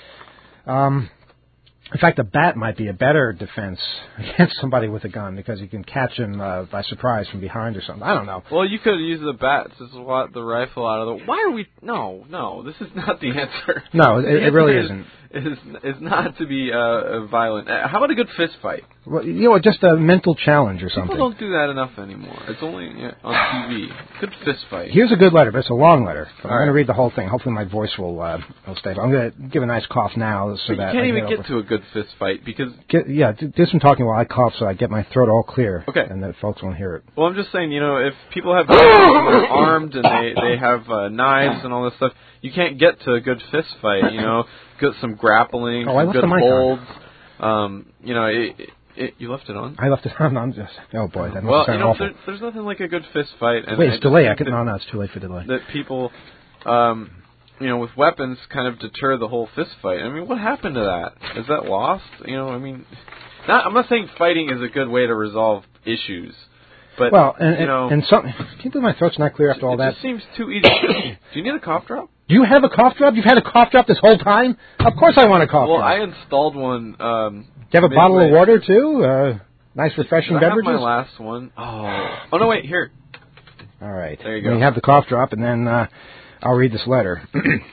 In fact, a bat might be a better defense against somebody with a gun, because you can catch him by surprise from behind or something. I don't know. Well, you could use the bat to swat the rifle out of the... Why are we... No, this is not the answer. No, it really isn't. Is not to be violent. How about a good fist fight? Well, just a mental challenge or something. People don't do that enough anymore. It's only on TV. Good fist fight. Here's a good letter, but it's a long letter. But I'm going to read the whole thing. Hopefully my voice will stay. But I'm going to give a nice cough now. So that you can't even get to a good fist fight because... do some talking while I cough so I get my throat all clear. Okay. And that folks won't hear it. Well, I'm just saying, if people have guns and they're armed and they have knives and all this stuff, you can't get to a good fist fight, Get some grappling, some good holds. You know, you left it on? I left it on. I'm just, oh boy, that well, must sound awful. There's nothing like a good fist fight. And wait, it's delay. No, it's too late for delay. That people, you know, with weapons kind of deter the whole fist fight. I mean, what happened to that? Is that lost? You know, I mean, I'm not saying fighting is a good way to resolve issues. But, well, you know, and some, can you believe my throat's not clear after all that? It just seems too easy. Do you need a cough drop? Do you have a cough drop? You've had a cough drop this whole time? Of course I want a cough drop. Well, I installed one. Do you have a bottle of water, too? Nice, refreshing beverages? I have my last one. Oh, no, wait, here. All right. There you go. You have the cough drop, and then I'll read this letter.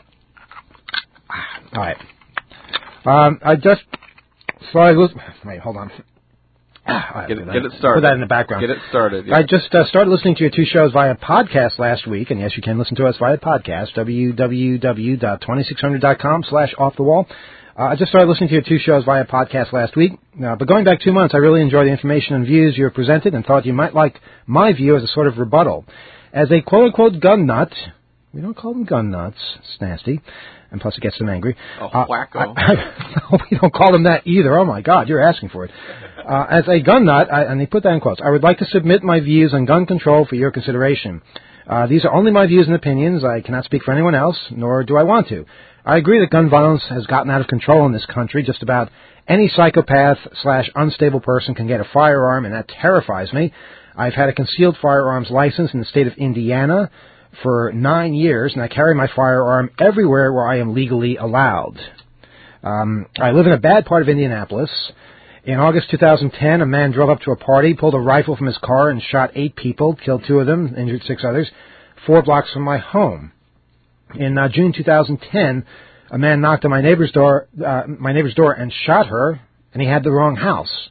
All right. I just started... Wait, hold on. Get it started. Put that in the background. Get it started. Yeah. I just started listening to your two shows via podcast last week, and yes, you can listen to us via podcast, www.2600.com/offthewall. I just started listening to your two shows via podcast last week, but going back 2 months, I really enjoyed the information and views you have presented and thought you might like my view as a sort of rebuttal. As a quote-unquote gun nut, we don't call them gun nuts, it's nasty, and plus it gets them angry. Oh, wacko. We don't call them that either. Oh, my God, you're asking for it. As a gun nut, and they put that in quotes, I would like to submit my views on gun control for your consideration. These are only my views and opinions. I cannot speak for anyone else, nor do I want to. I agree that gun violence has gotten out of control in this country. Just about any psychopath/unstable person can get a firearm, and that terrifies me. I've had a concealed firearms license in the state of Indiana for 9 years, and I carry my firearm everywhere where I am legally allowed. I live in a bad part of Indianapolis. In August 2010, a man drove up to a party, pulled a rifle from his car, and shot 8 people, killed 2 of them, injured 6 others, 4 blocks from my home. In June 2010, a man knocked on my neighbor's door and shot her, and he had the wrong house.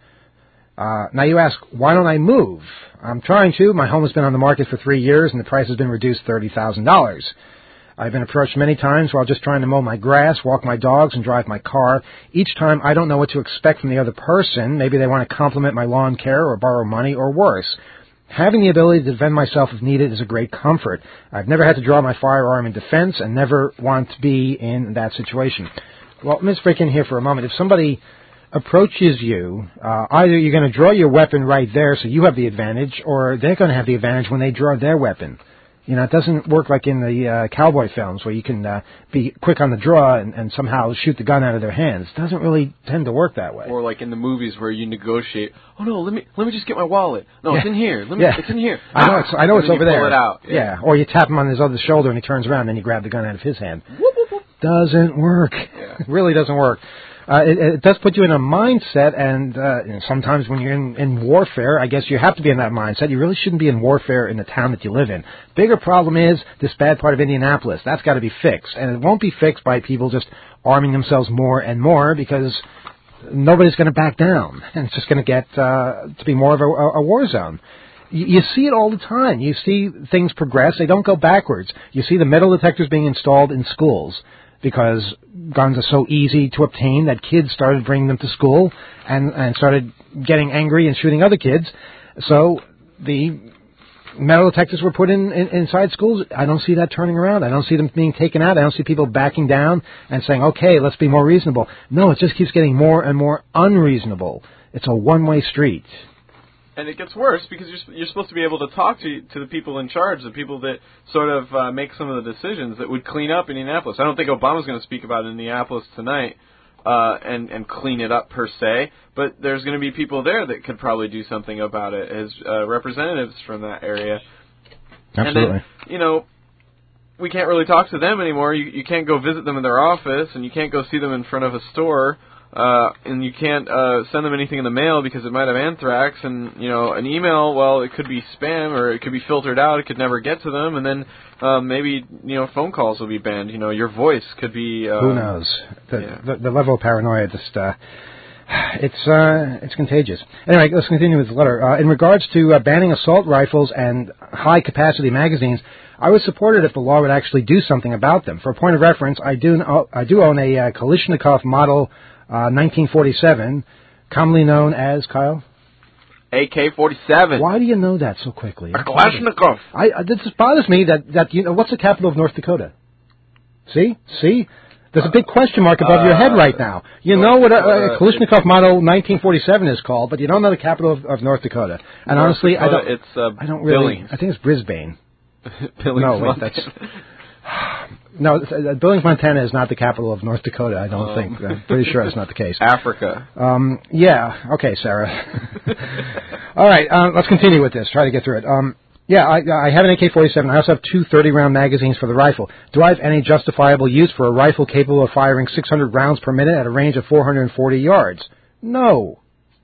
Now you ask, why don't I move? I'm trying to. My home has been on the market for 3 years, and the price has been reduced $30,000. I've been approached many times while just trying to mow my grass, walk my dogs, and drive my car. Each time, I don't know what to expect from the other person. Maybe they want to compliment my lawn care or borrow money, or worse. Having the ability to defend myself if needed is a great comfort. I've never had to draw my firearm in defense and never want to be in that situation. Well, Ms. Frick, in here for a moment. If somebody approaches you, either you're going to draw your weapon right there so you have the advantage, or they're going to have the advantage when they draw their weapon. You know, it doesn't work like in the cowboy films where you can be quick on the draw and somehow shoot the gun out of their hands. It doesn't really tend to work that way. Or like in the movies where you negotiate. Oh no, let me just get my wallet. No, it's in here. It's in here. I know it's over there. Pull it out. Yeah. Or you tap him on his other shoulder and he turns around and then you grab the gun out of his hand. Whoop, whoop, whoop. Doesn't work. Yeah. It really doesn't work. It does put you in a mindset, and sometimes when you're in warfare, I guess you have to be in that mindset. You really shouldn't be in warfare in the town that you live in. Bigger problem is this bad part of Indianapolis. That's got to be fixed, and it won't be fixed by people just arming themselves more and more because nobody's going to back down, and it's just going to get to be more of a war zone. You see it all the time. You see things progress. They don't go backwards. You see the metal detectors being installed in schools, because guns are so easy to obtain that kids started bringing them to school and started getting angry and shooting other kids. So the metal detectors were put inside schools. I don't see that turning around. I don't see them being taken out. I don't see people backing down and saying, okay, let's be more reasonable. No, it just keeps getting more and more unreasonable. It's a one-way street. And it gets worse because you're supposed to be able to talk to the people in charge, the people that sort of make some of the decisions that would clean up Indianapolis. I don't think Obama's going to speak about Indianapolis tonight and clean it up per se, but there's going to be people there that could probably do something about it as representatives from that area. Absolutely. And then, we can't really talk to them anymore. You can't go visit them in their office, and you can't go see them in front of a store. And you can't send them anything in the mail because it might have anthrax, and an email, well, it could be spam or it could be filtered out, it could never get to them, and then maybe phone calls will be banned. Your voice could be who knows. The level of paranoia just it's contagious. Anyway, let's continue with the letter. In regards to banning assault rifles and high capacity magazines, I would support it if the law would actually do something about them. For a point of reference, I do own a Kalashnikov model 1947, commonly known as, Kyle? AK-47. Why do you know that so quickly? A Kalashnikov. This bothers me that what's the capital of North Dakota? See? There's a big question mark above your head right now. You know what a Kalashnikov Model 1947 is called, but you don't know the capital of North Dakota. And honestly, I don't really. Billings. I think it's Brisbane. Billings, no, wait, that's. No, Billings, Montana is not the capital of North Dakota, I don't think. I'm pretty sure that's not the case. Africa. Yeah. Okay, Sarah. All right, let's continue with this. Try to get through it. Yeah, I have an AK-47. I also have two 30-round magazines for the rifle. Do I have any justifiable use for a rifle capable of firing 600 rounds per minute at a range of 440 yards? No.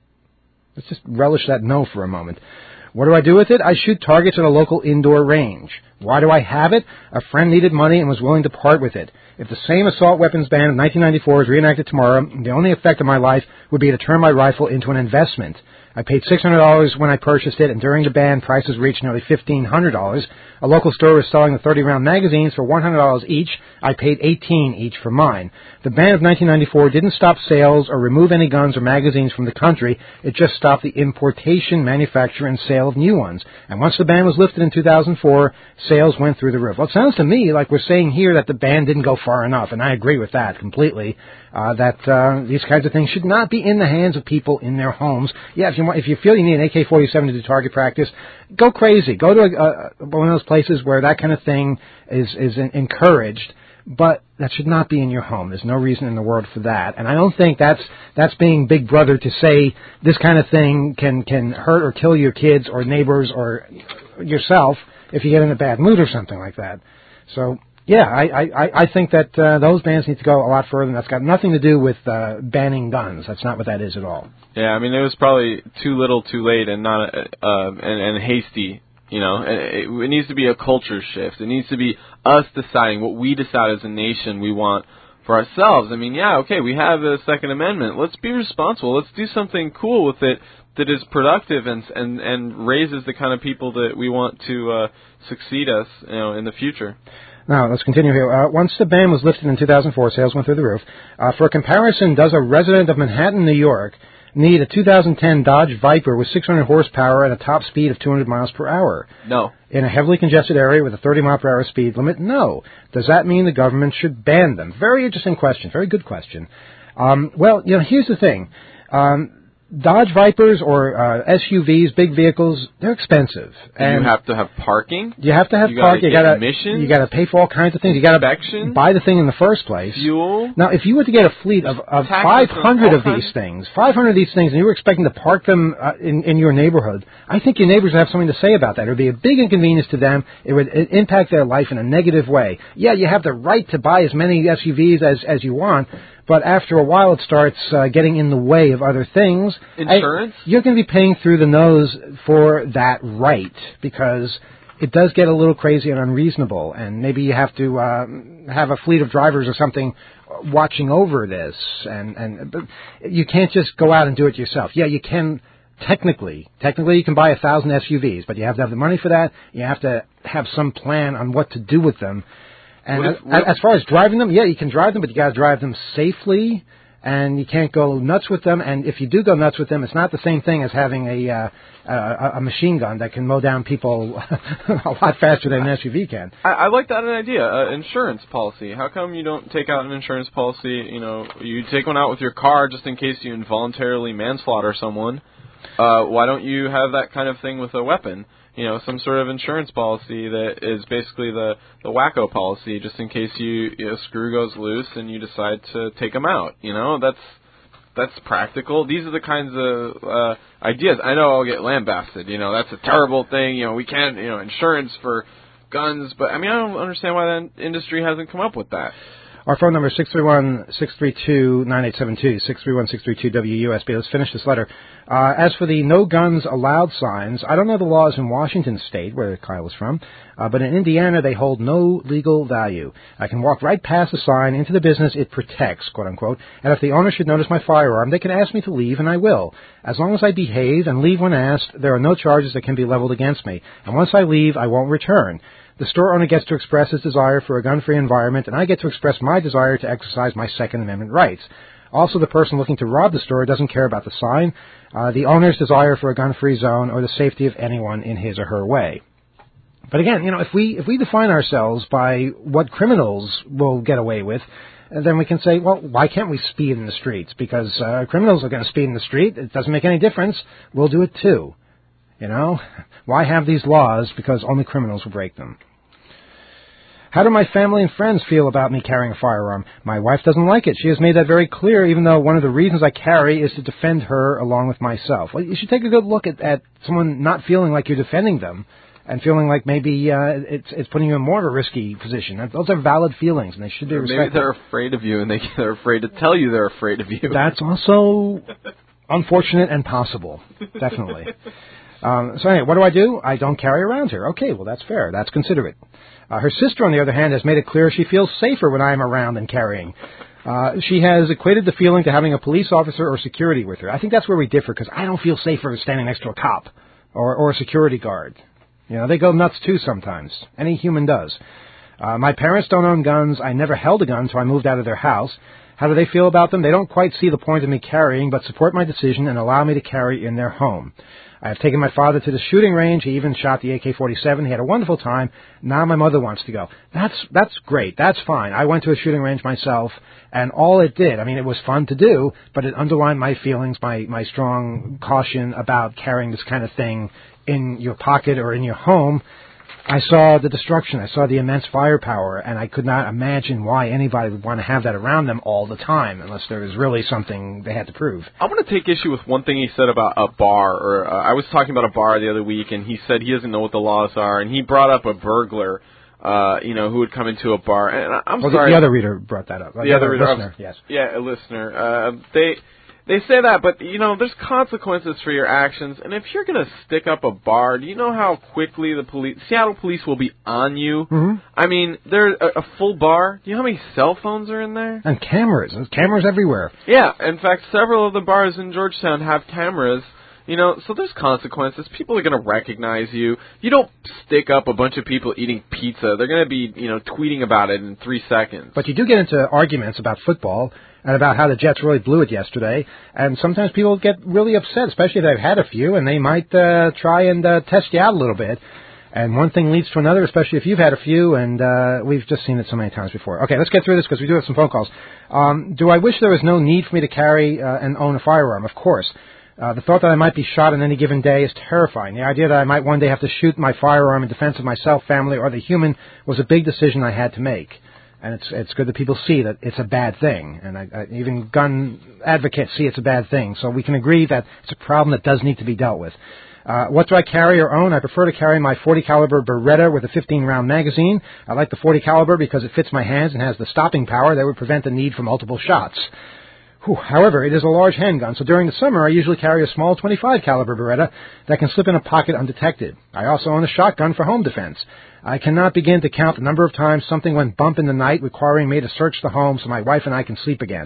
Let's just relish that no for a moment. What do I do with it? I shoot targets at a local indoor range. Why do I have it? A friend needed money and was willing to part with it. If the same assault weapons ban of 1994 is reenacted tomorrow, the only effect of my life would be to turn my rifle into an investment. I paid $600 when I purchased it, and during the ban, prices reached nearly $1,500. A local store was selling the 30-round magazines for $100 each. I paid $18 each for mine. The ban of 1994 didn't stop sales or remove any guns or magazines from the country. It just stopped the importation, manufacture, and sale of new ones. And once the ban was lifted in 2004, sales went through the roof. Well, it sounds to me like we're saying here that the ban didn't go far enough, and I agree with that completely, that these kinds of things should not be in the hands of people in their homes. Yeah, if you feel you need an AK-47 to do target practice, go crazy. Go to one of those places where that kind of thing is encouraged, but that should not be in your home. There's no reason in the world for that. And I don't think that's being Big Brother to say this kind of thing can hurt or kill your kids or neighbors or yourself if you get in a bad mood or something like that. So, yeah, I think that those bans need to go a lot further, and that's got nothing to do with banning guns. That's not what that is at all. Yeah, I mean, it was probably too little, too late, and not and hasty. You know, it needs to be a culture shift. It needs to be us deciding what we decide as a nation we want for ourselves. I mean, yeah, okay, we have a Second Amendment. Let's be responsible. Let's do something cool with it that is productive and raises the kind of people that we want to succeed us, you know, in the future. Now, let's continue here. Once the ban was lifted in 2004, sales went through the roof. For a comparison, does a resident of Manhattan, New York, need a 2010 Dodge Viper with 600 horsepower and a top speed of 200 miles per hour? No. In a heavily congested area with a 30-mile-per-hour speed limit? No. Does that mean the government should ban them? Very interesting question. Very good question. Well, you know, here's the thing. Dodge Vipers or SUVs, big vehicles, they're expensive. And you have to have parking? You have to have parking. You got to pay for all kinds of things. You got to buy the thing in the first place. Fuel? Now, if you were to get a fleet of 500 of these things, and you were expecting to park them in your neighborhood, I think your neighbors would have something to say about that. It would be a big inconvenience to them. It would impact their life in a negative way. Yeah, you have the right to buy as many SUVs as you want, but after a while it starts getting in the way of other things. Insurance? You're going to be paying through the nose for that right, because it does get a little crazy and unreasonable, and maybe you have to have a fleet of drivers or something watching over this, but you can't just go out and do it yourself. Yeah, you can technically you can buy 1,000 SUVs, but you have to have the money for that. You have to have some plan on what to do with them. And as far as driving them, yeah, you can drive them, but you got to drive them safely, and you can't go nuts with them. And if you do go nuts with them, it's not the same thing as having a machine gun that can mow down people a lot faster than an SUV can. I like that idea, insurance policy. How come you don't take out an insurance policy? You know, you take one out with your car just in case you involuntarily manslaughter someone. Why don't you have that kind of thing with a weapon? You know, some sort of insurance policy that is basically the wacko policy, just in case a screw goes loose and you decide to take them out. You know, that's practical. These are the kinds of ideas. I know I'll get lambasted. You know, that's a terrible thing. You know, we can't, insurance for guns. But, I mean, I don't understand why that industry hasn't come up with that. Our phone number is 631-632-9872, 631-632-WUSB. Let's finish this letter. As for the no guns allowed signs, I don't know the laws in Washington State, where Kyle is from, but in Indiana they hold no legal value. I can walk right past the sign into the business it protects, quote unquote, and if the owner should notice my firearm, they can ask me to leave, and I will. As long as I behave and leave when asked, there are no charges that can be leveled against me, and once I leave, I won't return. The store owner gets to express his desire for a gun-free environment, and I get to express my desire to exercise my Second Amendment rights. Also, the person looking to rob the store doesn't care about the sign, the owner's desire for a gun-free zone, or the safety of anyone in his or her way. But again, if we define ourselves by what criminals will get away with, And then we can say, well, why can't we speed in the streets? Because criminals are going to speed in the street. It doesn't make any difference. We'll do it too. Why have these laws? Because only criminals will break them. How do my family and friends feel about me carrying a firearm? My wife doesn't like it. She has made that very clear, even though one of the reasons I carry is to defend her along with myself. Well, you should take a good look at someone not feeling like you're defending them and feeling like maybe it's putting you in more of a risky position. Those are valid feelings, and they should be respected. Maybe they're afraid of you, and they're afraid to tell you they're afraid of you. That's also unfortunate and possible, definitely. So anyway, what do? I don't carry around her. Okay, well, that's fair. That's considerate. Her sister, on the other hand, has made it clear she feels safer when I am around than carrying. She has equated the feeling to having a police officer or security with her. I think that's where we differ, because I don't feel safer standing next to a cop or a security guard. They go nuts too sometimes. Any human does. My parents don't own guns. I never held a gun, so I moved out of their house. How do they feel about them? They don't quite see the point of me carrying, but support my decision and allow me to carry in their home. I have taken my father to the shooting range. He even shot the AK-47. He had a wonderful time. Now my mother wants to go. That's great. That's fine. I went to a shooting range myself, and all it did, it was fun to do, but it underlined my feelings, my strong caution about carrying this kind of thing in your pocket or in your home. I saw the destruction. I saw the immense firepower, and I could not imagine why anybody would want to have that around them all the time unless there was really something they had to prove. I want to take issue with one thing he said about a bar. I was talking about a bar the other week, and he said he doesn't know what the laws are, and he brought up a burglar, who would come into a bar. And I'm sorry. The other reader brought that up. The other listener, yes. Yeah, a listener. They say that, but, there's consequences for your actions. And if you're going to stick up a bar, do you know how quickly the Seattle police will be on you? Mm-hmm. There's a full bar. Do you know how many cell phones are in there? And cameras. There's cameras everywhere. Yeah. In fact, several of the bars in Georgetown have cameras. So there's consequences. People are going to recognize you. You don't stick up a bunch of people eating pizza. They're going to be, tweeting about it in 3 seconds. But you do get into arguments about football and about how the Jets really blew it yesterday. And sometimes people get really upset, especially if they've had a few, and they might try and test you out a little bit. And one thing leads to another, especially if you've had a few, and we've just seen it so many times before. Okay, let's get through this because we do have some phone calls. Do I wish there was no need for me to carry and own a firearm? Of course. The thought that I might be shot on any given day is terrifying. The idea that I might one day have to shoot my firearm in defense of myself, family, or the human was a big decision I had to make. And it's good that people see that it's a bad thing. And even gun advocates see it's a bad thing. So we can agree that it's a problem that does need to be dealt with. What do I carry or own? I prefer to carry my .40 caliber Beretta with a 15-round magazine. I like the .40 caliber because it fits my hands and has the stopping power that would prevent the need for multiple shots. However, it is a large handgun, so during the summer I usually carry a small .25 caliber Beretta that can slip in a pocket undetected. I also own a shotgun for home defense. I cannot begin to count the number of times something went bump in the night requiring me to search the home so my wife and I can sleep again.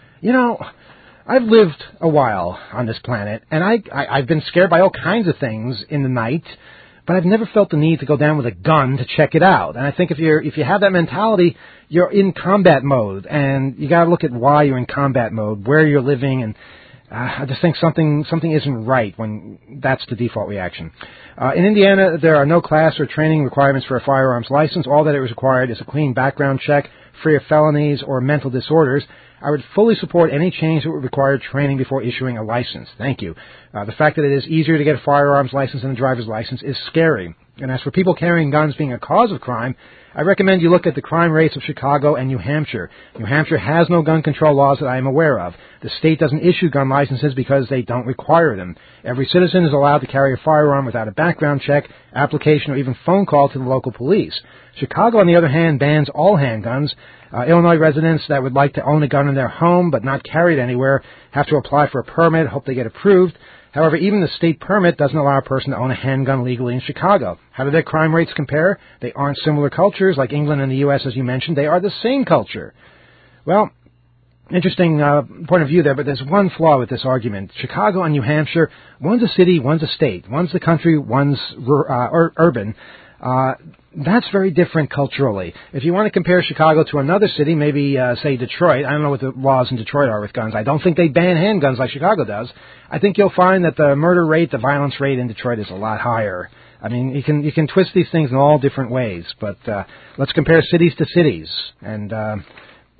I've lived a while on this planet, and I've been scared by all kinds of things in the night, but I've never felt the need to go down with a gun to check it out. And I think if you have that mentality, you're in combat mode, and you got to look at why you're in combat mode, where you're living, and I just think something isn't right when that's the default reaction. In Indiana, there are no class or training requirements for a firearms license. All that is required is a clean background check, free of felonies or mental disorders. I would fully support any change that would require training before issuing a license. Thank you. The fact that it is easier to get a firearms license than a driver's license is scary. And as for people carrying guns being a cause of crime, I recommend you look at the crime rates of Chicago and New Hampshire. New Hampshire has no gun control laws that I am aware of. The state doesn't issue gun licenses because they don't require them. Every citizen is allowed to carry a firearm without a background check, application, or even phone call to the local police. Chicago, on the other hand, bans all handguns. Illinois residents that would like to own a gun in their home but not carry it anywhere have to apply for a permit, hope they get approved. However, even the state permit doesn't allow a person to own a handgun legally in Chicago. How do their crime rates compare? They aren't similar cultures like England and the U.S., as you mentioned. They are the same culture. Well, interesting point of view there, but there's one flaw with this argument. Chicago and New Hampshire, one's a city, one's a state. One's the country, one's urban. That's very different culturally. If you want to compare Chicago to another city, maybe, say, Detroit, I don't know what the laws in Detroit are with guns. I don't think they ban handguns like Chicago does. I think you'll find that the murder rate, the violence rate in Detroit is a lot higher. I mean, you can twist these things in all different ways, but let's compare cities to cities. And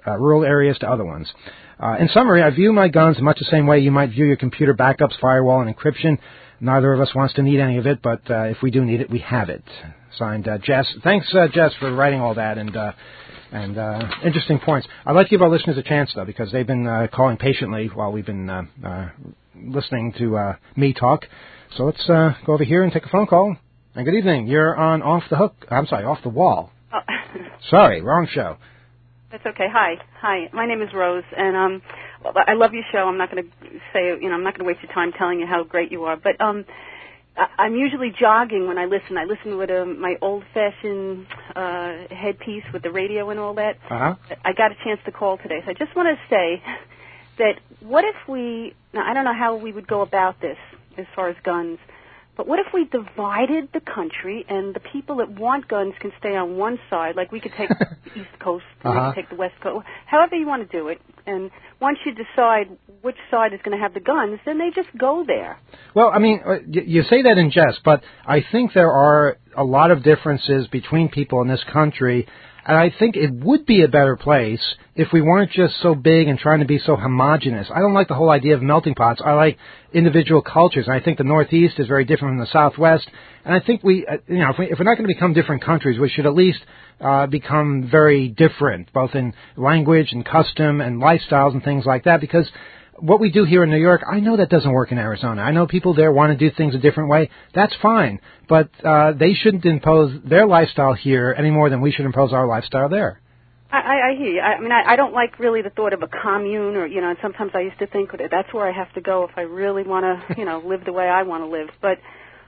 rural areas to other ones. In summary, I view my guns in much the same way you might view your computer backups, firewall, and encryption. Neither of us wants to need any of it, but if we do need it, we have it. Signed, Jess. Thanks, Jess, for writing all that and interesting points. I'd like to give our listeners a chance, though, because they've been calling patiently while we've been listening to me talk. So let's go over here and take a phone call. And good evening. You're on Off the Wall. Oh. Sorry, wrong show. That's okay. Hi. My name is Rose, and I love your show. I'm not going to say, I'm not going to waste your time telling you how great you are. But I'm usually jogging when I listen. I listen with my old-fashioned headpiece with the radio and all that. Uh-huh. I got a chance to call today, so I just want to say that what if now I don't know how we would go about this as far as guns, but what if we divided the country and the people that want guns can stay on one side, like we could take the East Coast and we could take the West Coast, however you want to do it, and once you decide which side is going to have the guns, then they just go there. Well, I mean, you say that in jest, but I think there are a lot of differences between people in this country, and I think it would be a better place if we weren't just so big and trying to be so homogenous. I don't like the whole idea of melting pots. I like individual cultures, and I think the Northeast is very different from the Southwest. And I think if we're not going to become different countries, we should at least become very different, both in language and custom and lifestyles and things like that, because what we do here in New York, I know that doesn't work in Arizona. I know people there want to do things a different way. That's fine. But they shouldn't impose their lifestyle here any more than we should impose our lifestyle there. I hear you. I mean, I don't like really the thought of a commune or, and sometimes I used to think that's where I have to go if I really want to, live the way I want to live. But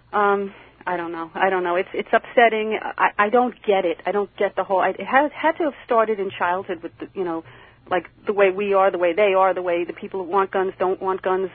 I don't know. It's upsetting. I don't get it. I don't get the whole. It had to have started in childhood with, like the way we are, the way they are, the way the people who want guns don't want guns.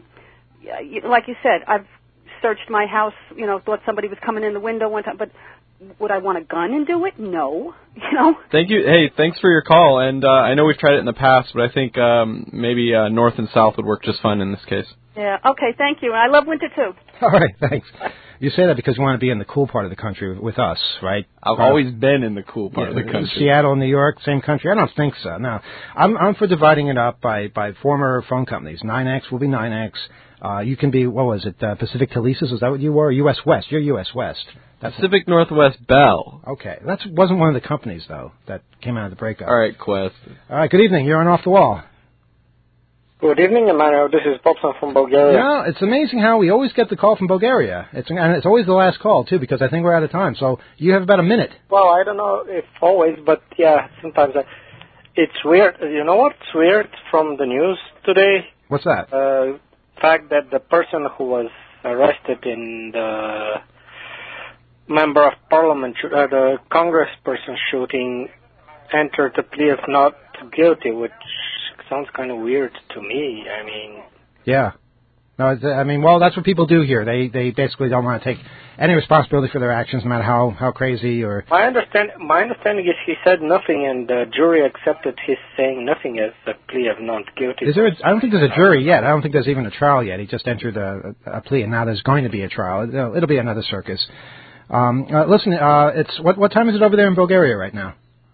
Like you said, I've searched my house, thought somebody was coming in the window one time, but would I want a gun and do it? No, Thank you. Hey, thanks for your call. And I know we've tried it in the past, but I think maybe north and south would work just fine in this case. Yeah, okay, thank you. I love winter, too. All right, thanks. You say that because you want to be in the cool part of the country with us, right? I've always been in the cool part of the country. Seattle, New York, same country? I don't think so, no. I'm for dividing it up by former phone companies. 9X will be 9X. You can be, what was it, Pacific Telesis? Is that what you were? U.S. West. You're U.S. West. That's Pacific Northwest Bell. Okay. That wasn't one of the companies, though, that came out of the breakup. All right, Quest. All right, good evening. You're on Off the Wall. Good evening, Emmanuel. This is Bobson from Bulgaria. Yeah, it's amazing how we always get the call from Bulgaria. And it's always the last call, too, because I think we're out of time. So you have about a minute. Well, I don't know if always, but yeah, sometimes. It's weird. You know what's weird from the news today? What's that? The fact that the person who was arrested in the member of parliament, the congressperson shooting, entered the plea of not guilty, which sounds kind of weird to me. I mean... Yeah. No, well, that's what people do here. They basically don't want to take any responsibility for their actions, no matter how crazy or... My understanding is he said nothing, and the jury accepted his saying nothing as a plea of not guilty. I don't think there's a jury yet. I don't think there's even a trial yet. He just entered a plea, and now there's going to be a trial. It'll be another circus. Listen, it's what time is it over there in Bulgaria right now?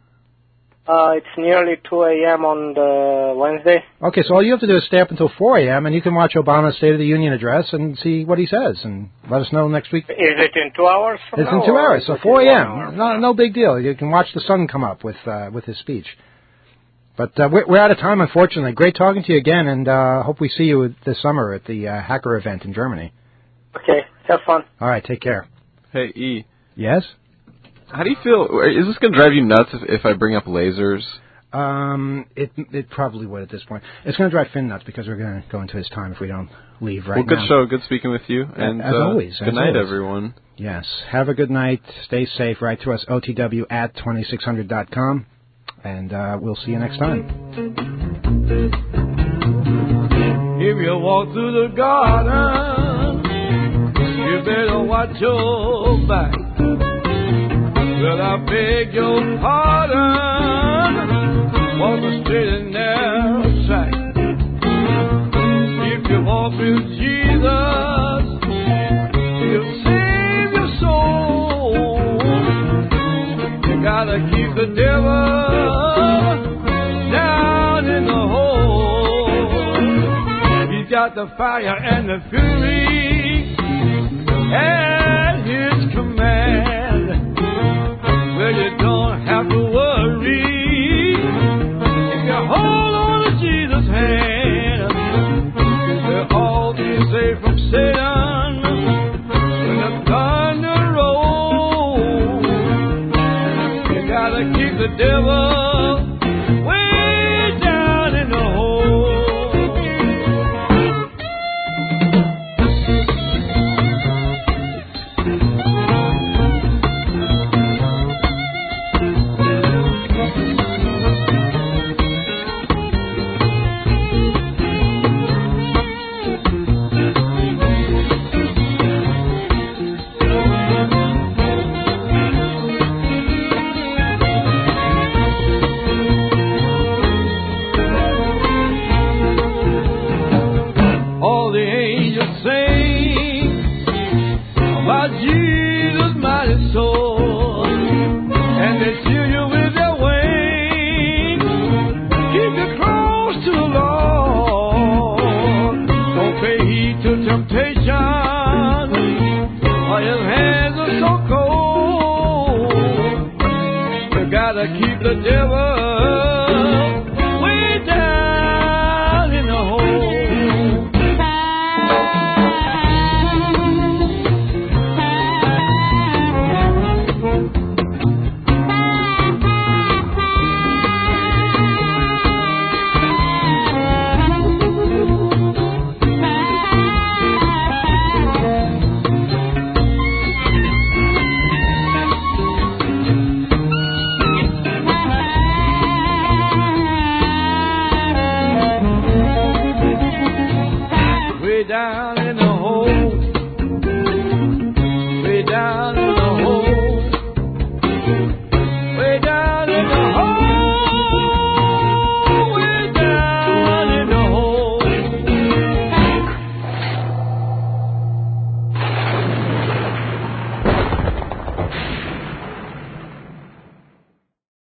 It's nearly 2 a.m. on the Wednesday. Okay, so all you have to do is stay up until 4 a.m., and you can watch Obama's State of the Union address and see what he says, and let us know next week. Is it in 2 hours from now? It's in 2 hours, so 4 a.m. No big deal. You can watch the sun come up with his speech. But we're out of time, unfortunately. Great talking to you again, and hope we see you this summer at the hacker event in Germany. Okay, have fun. All right, take care. Hey, E. Yes? How do you feel? Is this going to drive you nuts if I bring up lasers? It probably would at this point. It's going to drive Finn nuts because we're going to go into his time if we don't leave right now. Well, good show. Good speaking with you. And as always. Good night, everyone. Yes. Have a good night. Stay safe. Write to us, otw@2600.com. And we'll see you next time. If you walk through the garden, you better watch your back. Well, I beg your pardon, walk a straight and narrow track. If you walk with Jesus, he'll save your soul. You gotta keep the devil down. the fire and the fury at his command. Well, you don't have to worry if you hold on to Jesus' hand. We'll all be safe from Satan when the thunder rolls. You gotta keep the devil way down in the hole. All the angels sing about Jesus' mighty soul, and they seal you with their wings. Keep you close to the Lord. Don't pay heed to temptation, or his hands are so cold. You gotta keep the devil